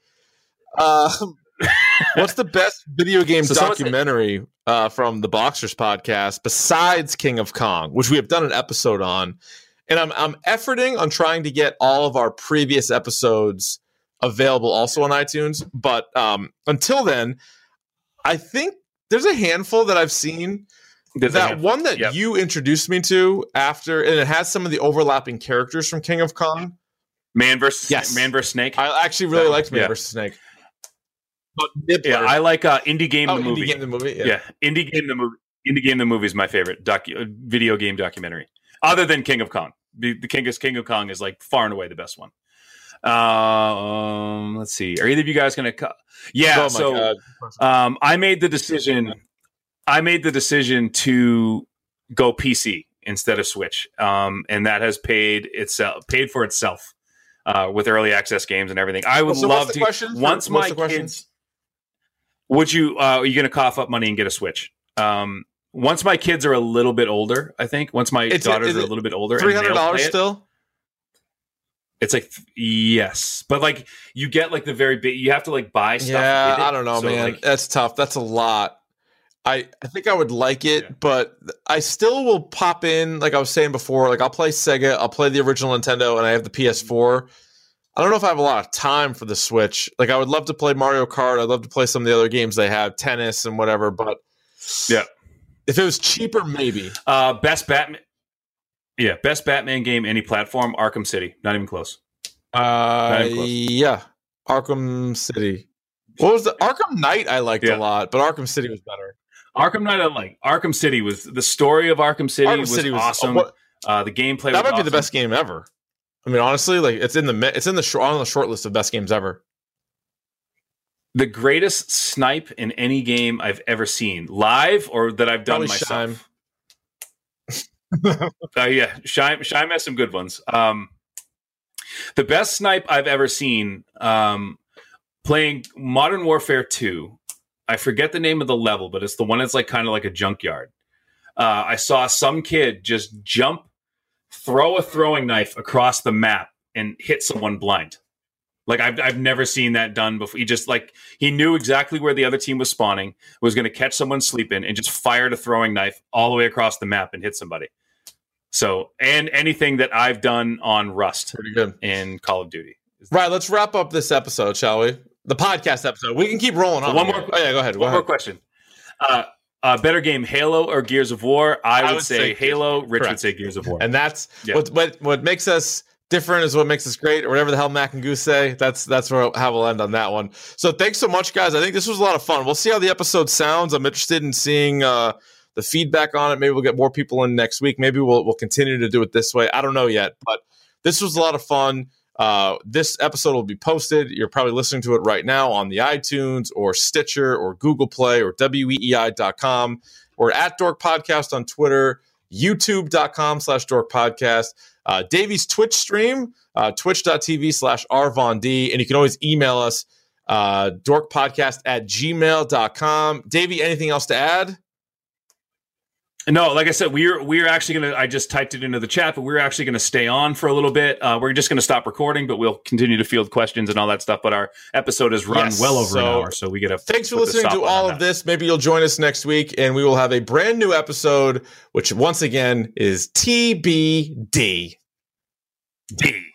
Um, what's the best video game So someone said- documentary uh, from the Boxers podcast besides King of Kong, which we have done an episode on? And I'm I'm efforting on trying to get all of our previous episodes available also on iTunes. But um, until then, I think there's a handful that I've seen. There's a That handful. one that Yep. you introduced me to after, and it has some of the overlapping characters from King of Kong. Man versus Yes. Man versus Snake. I actually really That- liked Man yeah. versus Snake. But Nibbler. yeah, I like uh, Indie Game oh, the movie. Indie Game the movie. yeah. Indie Game the movie. Indie Game the movie is my favorite docu- uh, video game documentary, other than King of Kong. The, the King of King of Kong is like far and away the best one. Uh, um, let's see. Are either of you guys going to? Co- yeah. Oh my so God. um, I made the decision. I made the decision to go P C instead of Switch, um, and that has paid itself paid for itself uh, with early access games and everything. I would So love what's to. the question for- Once what's my the question? kids, would you? Uh, are you going to cough up money and get a Switch? Um, once my kids are a little bit older, I think. Once my It's- daughters is are a it little bit older, and Three hundred they'll dollars play it, still. It's like yes, but like you get like the very big. You have to like buy stuff. Yeah, with it. I don't know, So, man. like, That's tough. That's a lot. I, I think I would like it, Yeah. but I still will pop in, like I was saying before, like I'll play Sega, I'll play the original Nintendo, and I have the P S four. I don't know if I have a lot of time for the Switch. Like I would love to play Mario Kart, I'd love to play some of the other games they have, tennis and whatever, but Yeah. if it was cheaper, maybe. Uh, best Batman. Yeah, best Batman game, any platform, Arkham City. Not even close. Uh, even close. yeah, Arkham City. What was the Arkham Knight? I liked Yeah. a lot, but Arkham City was better. Arkham Knight, I like. Arkham City was the story of Arkham City, Arkham was, City was awesome. what, uh, the gameplay that was might be awesome. the best game ever. I mean, honestly, like it's in the it's in the short, on the short list of best games ever. The greatest snipe in any game I've ever seen, live or that I've done Probably myself. uh, yeah, Shime, Shime has some good ones. Um, the best snipe I've ever seen, um, playing Modern Warfare two. I forget the name of the level, but it's the one that's like kind of like a junkyard. Uh, I saw some kid just jump, throw a throwing knife across the map, and hit someone blind. Like I've I've never seen that done before. He just like he knew exactly where the other team was spawning, was going to catch someone sleeping, and just fired a throwing knife all the way across the map and hit somebody. So, and anything that I've done on Rust, pretty good in Call of Duty. Right, let's wrap up this episode, shall we? The podcast episode. We can keep rolling on. One here. more. Oh yeah, go ahead. Go one ahead. more question. Uh, uh, better game, Halo or Gears of War? I, I would, would say, say Halo. Rich correct. would say Gears of War. And that's Yeah. what what what makes us different is what makes us great, or whatever the hell Mac and Goose say. That's that's where how we'll end on that one. So thanks so much, guys. I think this was a lot of fun. We'll see how the episode sounds. I'm interested in seeing uh, the feedback on it. Maybe we'll get more people in next week. Maybe we'll we'll continue to do it this way. I don't know yet, but this was a lot of fun. Uh, this episode will be posted. You're probably listening to it right now on the iTunes or Stitcher or Google Play or W E E I dot com. We're at Dork Podcast on Twitter, YouTube dot com slash Dork Podcast. Uh, Davey's Twitch stream, uh, twitch dot t v slash R Von D. And you can always email us, uh, dorkpodcast at gmail dot com. Davey, anything else to add? No, like I said, we're we're actually gonna. I just typed it into the chat, but we're actually gonna stay on for a little bit. Uh, we're just gonna stop recording, but we'll continue to field questions and all that stuff. But our episode has run Yes, well over so an hour, so we get a. Thanks for listening to all of this. Maybe you'll join us next week, and we will have a brand new episode, which once again is T B D. D.